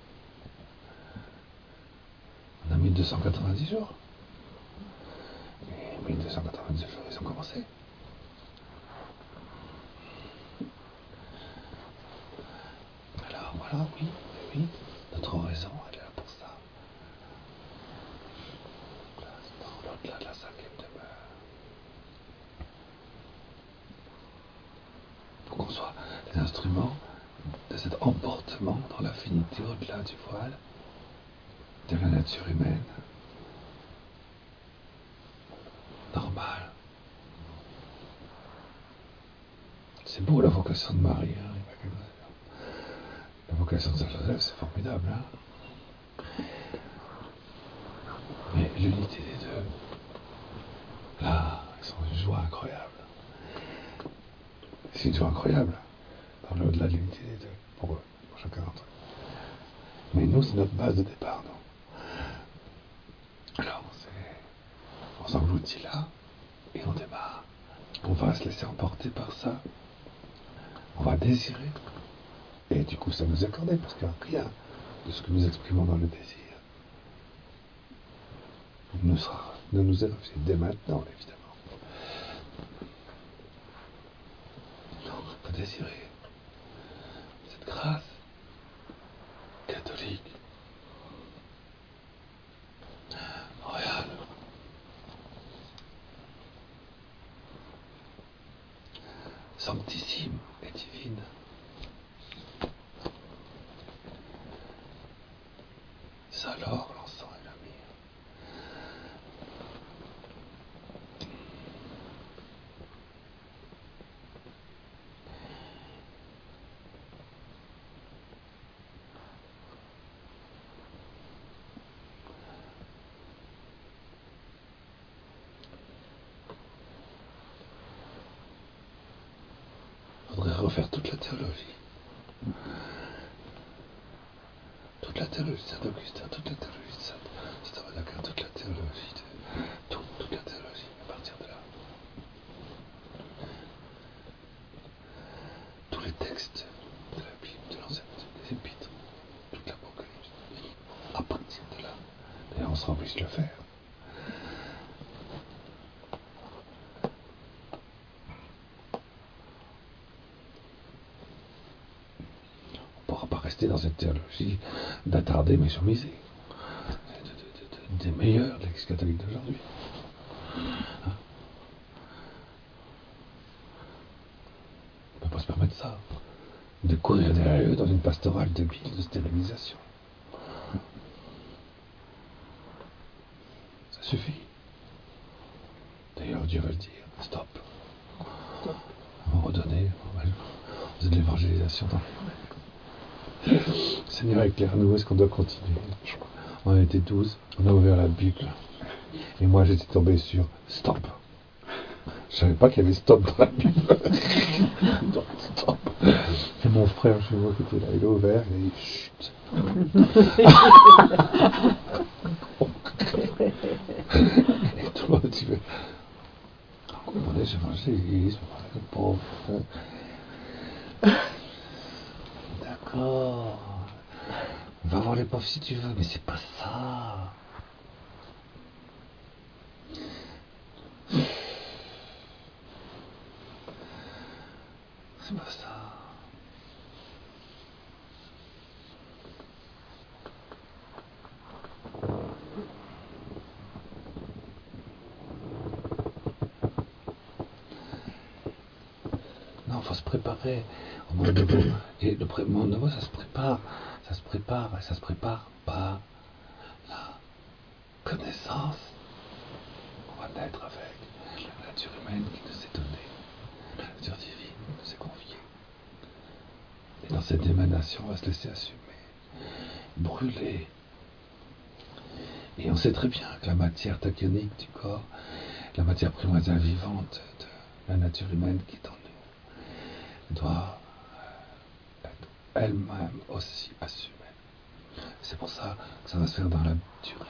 on a mis 290 jours. Et 1290 jours, ils ont commencé. Alors voilà, oui, notre raison, elle est là pour ça. Dans l'au-delà de la cinquième demeure. Pour qu'on soit des instruments de cet emportement dans l'infinité au-delà du voile de la nature humaine. Normale. C'est beau la vocation de Marie. Hein. La vocation de Saint-Joseph, c'est formidable. Hein. Mais l'unité des deux, là, ils sont une joie incroyable. C'est une joie incroyable. Dans l'au-delà de l'unité des deux, pour eux, pour chacun d'entre eux. Mais nous, c'est notre base de départ, non? Alors, on s'engloutit là, et on démarre. On va se laisser emporter par ça. On va désirer. Et du coup, ça nous est accordé, parce que rien de ce que nous exprimons dans le désir ne nous est refusé dès maintenant, évidemment. Donc, on peut désirer cette grâce catholique, royale, sanctissime et divine. Ça l'or, l'encens et la myrrhe. Il faudrait refaire toute la théologie. Toute la théologie de Saint-Augustin, toute la théologie de Saint-Avenacre, toute la théologie toute la théologie à partir de là. Tous les textes de la Bible, de l'Ancien, des Épîtres, toute l'Apocalypse, à partir de là. D'ailleurs, on sera obligé de le faire. On ne pourra pas rester dans cette théologie d'attardé mais surmisé. Des meilleurs de l'Église catholique d'aujourd'hui. Hein? On ne peut pas se permettre ça. De courir derrière eux dans une pastorale débile de stérilisation. Ça suffit. D'ailleurs, Dieu va le dire. Stop. À un moment donné, vous êtes de l'évangélisation dans les vrais. Seigneur, éclaire-nous, est-ce qu'on doit continuer? On était 12, on a ouvert la Bible. Et moi, j'étais tombé sur stop. Je savais pas qu'il y avait stop dans la Bible. Stop. Et mon frère chez moi qui était là, il a ouvert et il chut. Et tout le monde dit, on est évangélisme, le pauvre. D'accord. Va voir les pauvres si tu veux, mais c'est pas ça. C'est pas ça. Non, faut se préparer au monde nouveau. Et le monde nouveau, ça se prépare par la connaissance. On va naître avec la nature humaine qui nous est donnée, la nature divine qui nous est confiée. dans cette émanation, on va se laisser assumer, brûler. Et on sait très bien que la matière tachyonique du corps, la matière primordiale vivante de la nature humaine qui est en nous, doit être elle-même aussi assumée. C'est pour ça que ça va se faire dans la durée.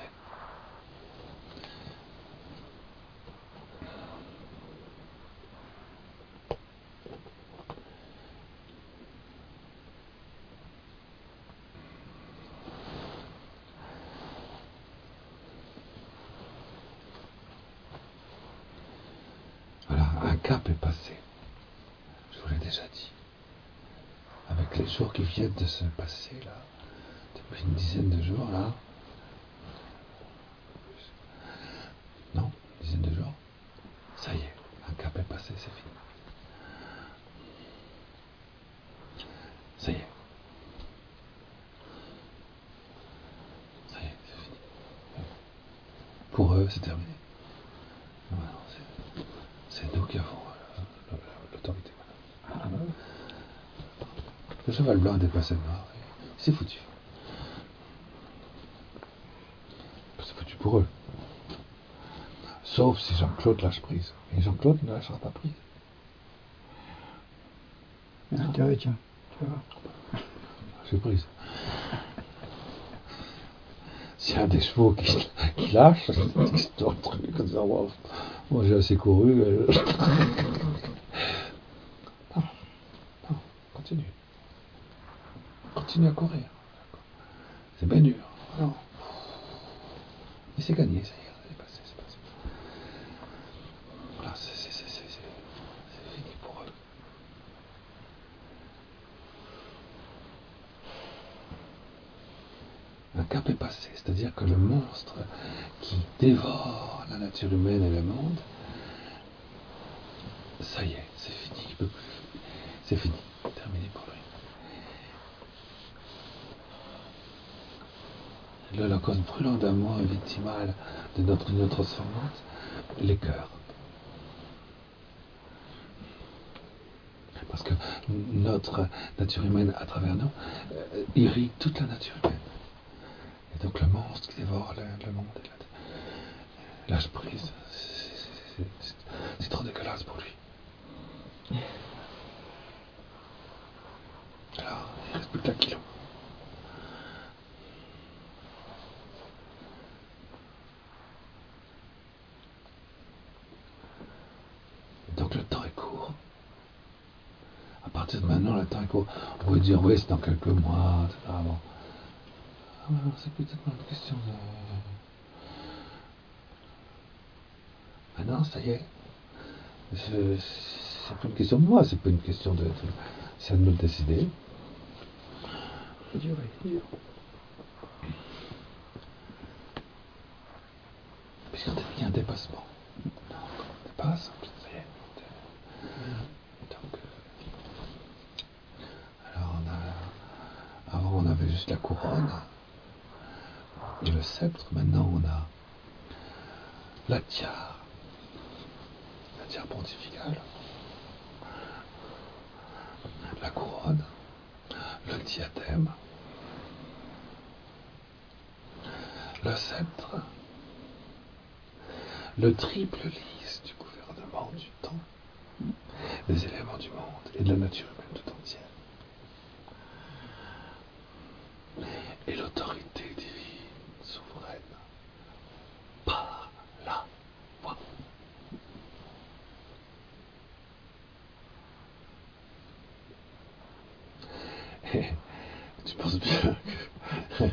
Voilà, un cap est passé. Je vous l'ai déjà dit. Avec les jours qui viennent de se passer là, depuis une dizaine de jours là. Non, une dizaine de jours. Ça y est, un cap est passé, c'est fini. Ça y est. Ça y est, c'est fini. Pour eux, c'est terminé. Non, c'est nous qui avons l'autorité. Le cheval blanc a dépassé le noir. C'est foutu. C'est foutu pour eux. Sauf si Jean-Claude lâche prise. Et Jean-Claude ne lâchera pas prise. Tiens, tu vois. J'ai prise. S'il y a des chevaux qui lâchent, c'est histoire de truc comme ça. Moi j'ai assez couru. Non, continue. Continue à courir. C'est bien dur. Non. Mais c'est gagné, ça y est, c'est passé. Voilà, c'est fini pour eux. Un cap est passé, c'est-à-dire que le monstre qui dévore la nature humaine et le monde, ça y est, c'est fini, il peut plus. C'est fini, terminé pour lui. La cause brûlante d'amour et victimale de notre union transformante, les cœurs. Parce que notre nature humaine, à travers nous, irrigue toute la nature humaine. Et donc le monstre qui dévore le monde, lâche prise, c'est trop dégueulasse pour lui. Alors, il reste plus qu'un kilo. Donc le temps est court. À partir de maintenant, le temps est court. On pourrait dire, oui, c'est dans quelques mois, etc. Bon. Ah, non, c'est peut-être pas une question de... Ah non, ça y est. C'est pas une question de moi, c'est pas une question de... C'est à nous de décider. C'est dur. Puisqu'on a un dépassement. On dépasse, ça y est. Donc, alors avant on avait juste la couronne et le sceptre. Maintenant on a la tiare pontificale, la couronne, le diadème, le sceptre, le triple lys du gouvernement du temps, des éléments du monde et de la nature humaine tout entière. Et l'autorité divine, souveraine, par la voix. Et tu penses bien que...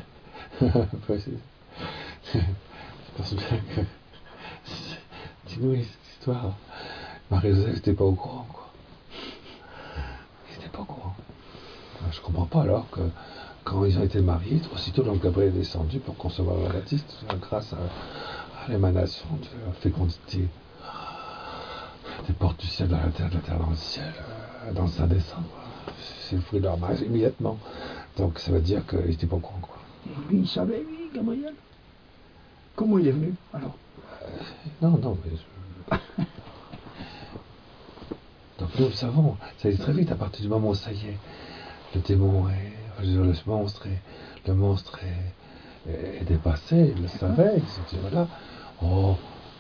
tu penses bien que... Dis-nous cette histoire. Marie-Joseph n'était pas au courant, quoi. Il n'était pas au courant. Je comprends pas alors que quand ils ont été mariés, aussitôt l'ange Gabriel est descendu pour concevoir le Baptiste grâce à l'émanation de la fécondité des portes du ciel dans la terre, de la terre dans le ciel, dans le Saint décembre. C'est le fruit de leur mariage immédiatement. Donc ça veut dire qu'il n'était pas au courant, quoi. Et lui, il savait, lui, Gabriel. Comment il est venu, alors Non, mais Donc nous le savons, ça allait très vite à partir du moment où ça y est. le démon est, enfin, je veux dire, le monstre est dépassé, il le savait, il s'est dit voilà, oh,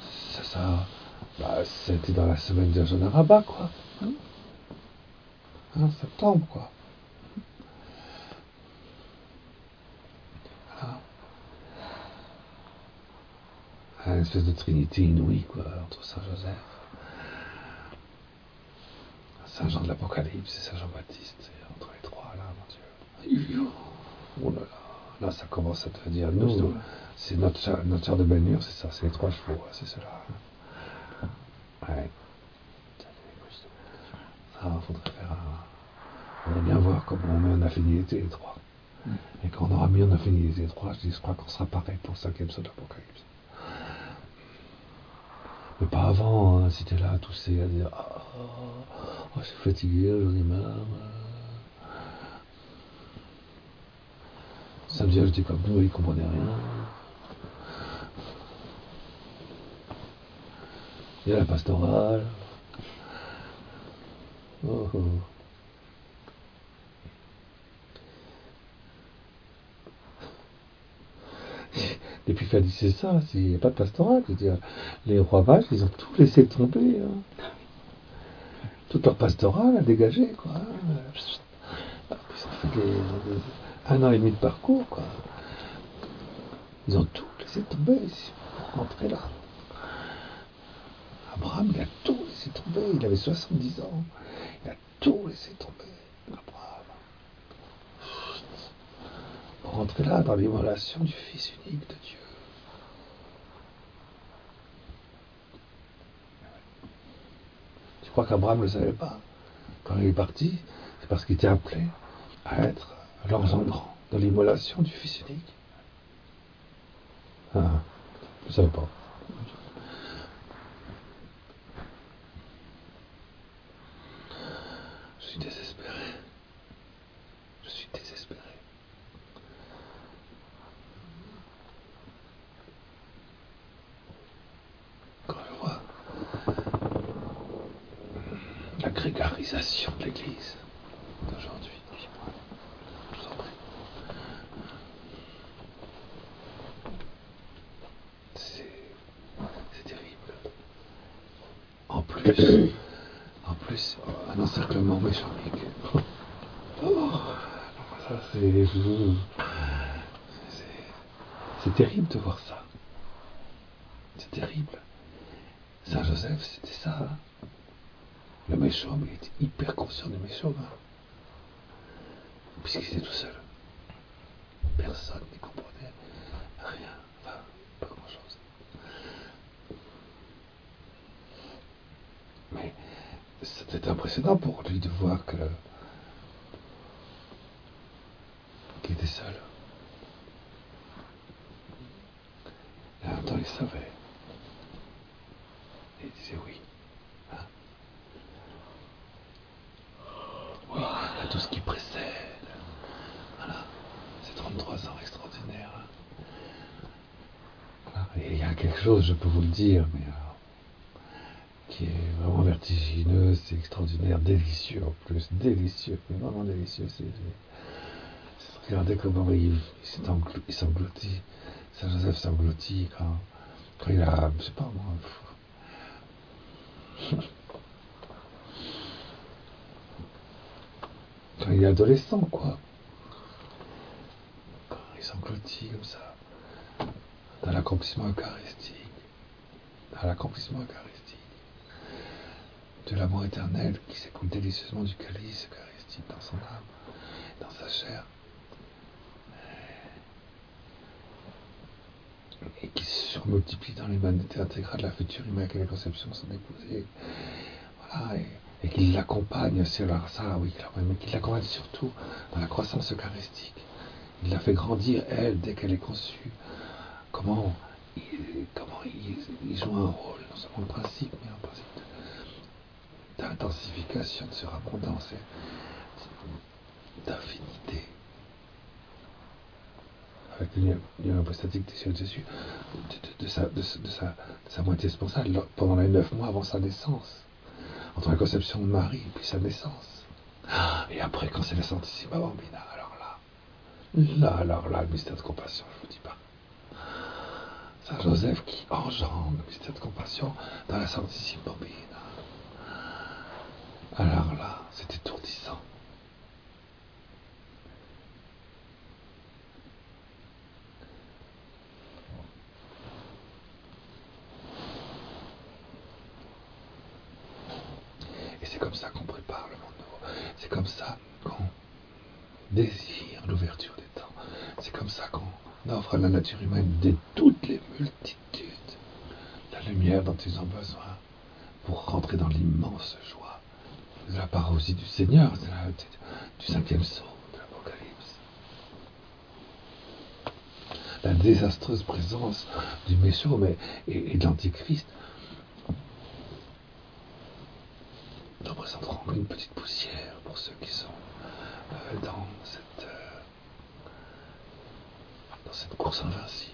c'était dans la semaine de Jean Rabat, quoi. Septembre, quoi. Voilà. Une espèce de trinité inouïe, quoi, entre Saint Joseph, Saint Jean de l'Apocalypse et Saint Jean-Baptiste, entre les trois, là, mon Dieu. Oh là là, là ça commence à devenir nous. C'est notre char de baignure, c'est ça, c'est les trois chevaux, c'est cela. Ouais. Ça, faudrait faire on va bien voir comment on met en affinité les trois. Et quand on aura mis en affinité les trois, je crois qu'on sera pareil pour le cinquième saut de l'Apocalypse. Mais pas avant, hein, si t'es là à tousser, à dire je suis fatigué, j'en ai marre. Samedi, j'étais comme nous, il comprenait rien. Il y a la pastorale. Oh, oh. Depuis qu'elle dit c'est ça, il n'y a pas de pastorale. Je veux dire, les rois mages, ils ont tout laissé tomber. Hein. Toute leur pastorale a dégagé, quoi. Ils ont fait un an et demi de parcours, quoi. Ils ont tout laissé tomber pour rentrer là. Abraham, il a tout laissé tomber. Il avait 70 ans. Il a tout laissé tomber. Abraham. Pour rentrer là dans l'immolation du Fils unique de Dieu. Tu crois qu'Abraham ne le savait pas? Quand il est parti, c'est parce qu'il était appelé à être l'engendrant de l'immolation du Fils unique. Je ne savais pas. Je suis désespéré. Je suis désespéré. Quand je vois la grégarisation de l'Église d'aujourd'hui, je vous en prie. C'est terrible. En plus, un encerclement méchanique. Ça, c'est terrible de voir ça. C'est terrible. Saint Joseph, c'était ça. Hein. Le méchant, mais il était hyper conscient du méchant. Hein. Puisqu'il était tout seul. Personne n'y comprenait rien. Enfin, pas grand-chose. Mais c'était impressionnant pour lui de voir qu'il était seul. Et en même temps, il savait. Et il disait oui. Hein? Oui, à tout ce qui précède. Voilà. C'est 33 ans extraordinaires. Voilà. Et il y a quelque chose, je peux vous le dire, mais qui est vraiment vertigineux, c'est extraordinaire, délicieux en plus, délicieux, mais vraiment délicieux. Regardez comment il s'engloutit. Saint Joseph s'engloutit quand il a, je sais pas moi, quand il est adolescent, quoi. Quand il s'engloutit comme ça, dans l'accomplissement eucharistique, de l'amour éternel qui s'écoule délicieusement du calice eucharistique dans son âme, dans sa chair, et qui se surmultiplie dans l'humanité intégrale de la future Immaculée Conception, son épousée. Voilà, et qu'il l'accompagne, c'est alors ça, oui, mais qu'il l'accompagne surtout dans la croissance eucharistique. Il la fait grandir, elle, dès qu'elle est conçue. Comment il joue un rôle, non seulement le principe, mais un principe d'intensification, de surabondance, d'infinité. Avec l'union apostatique des cieux de Jésus, de sa moitié sponsale, pendant les 9 mois avant sa naissance, entre la conception de Marie et puis sa naissance. Et après, quand c'est la Santissima Bambina, alors là, le mystère de compassion, je vous dis pas. Saint Joseph qui engendre le mystère de compassion dans la Santissima Bambina. Alors là, c'est étourdissant. Et c'est comme ça qu'on prépare le monde nouveau. C'est comme ça qu'on désire l'ouverture des temps. C'est comme ça qu'on offre à la nature humaine de toutes les multitudes la lumière dont ils ont besoin pour rentrer dans l'immense joie de la parousie du Seigneur, du 5e psaume de l'Apocalypse. La désastreuse présence du méchant et de l'Antichrist ne représenteront qu'une petite poussière pour ceux qui sont dans cette course invincible.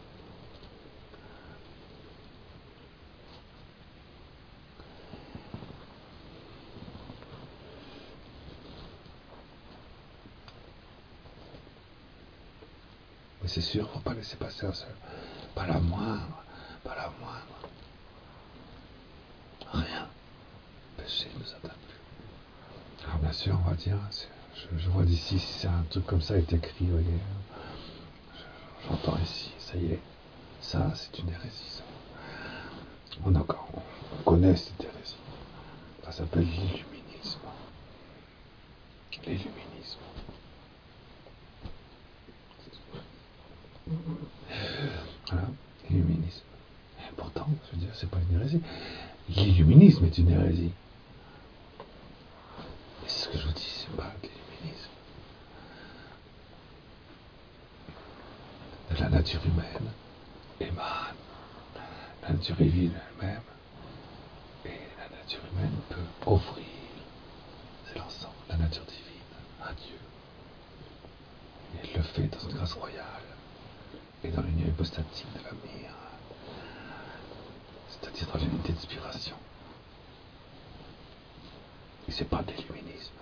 Mais c'est sûr, il ne faut pas laisser passer un seul. Pas la moindre. Rien. Le péché ne nous atteint plus. Alors bien sûr, on va dire, je vois d'ici, si c'est un truc comme ça est écrit, vous voyez, j'entends ici, ça y est, ça c'est une hérésie. Ça. On connaît cette hérésie. Ça s'appelle l'illuminisme. L'illuminisme. Voilà, l'illuminisme. Et pourtant, je veux dire, c'est pas une hérésie. L'illuminisme est une hérésie. Et ce que je vous dis, c'est pas de l'illuminisme. De la nature humaine émane la nature divine elle-même. Et la nature humaine peut offrir, c'est l'ensemble, la nature divine à Dieu. Et elle le fait dans une grâce royale et dans l'union hypostatique de l'avenir, c'est-à-dire dans l'unité d'inspiration. Et c'est pas de l'illuminisme.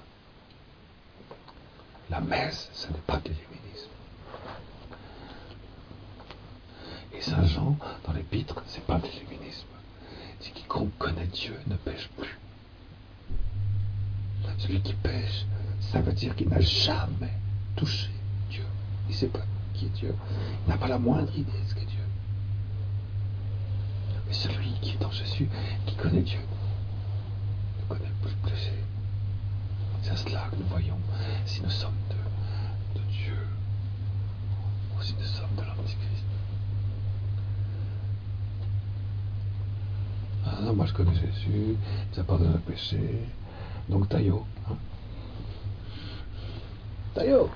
La messe, ce n'est pas de l'illuminisme. Et Saint Jean, dans l'épître, c'est pas de l'illuminisme. C'est quiconque connaît Dieu ne pêche plus. Celui qui pêche, ça veut dire qu'il n'a jamais touché Dieu. Il ne sait pas qui est Dieu. Il n'a pas la moindre idée de ce qu'est Dieu. Mais celui qui est en Jésus, qui connaît Dieu, ne connaît plus le péché. C'est à cela que nous voyons si nous sommes de Dieu ou si nous sommes de l'Antichrist. Ah non, moi je connais Jésus, ça pardonne le péché, donc taillot. Hein. Taillot.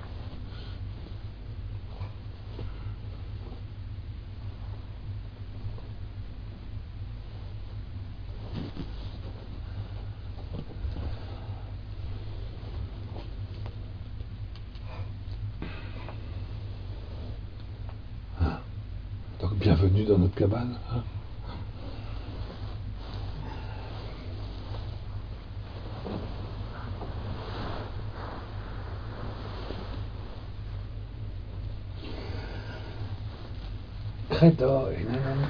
Hein. Donc bienvenue dans notre cabane. Hein. Credo, et nanana.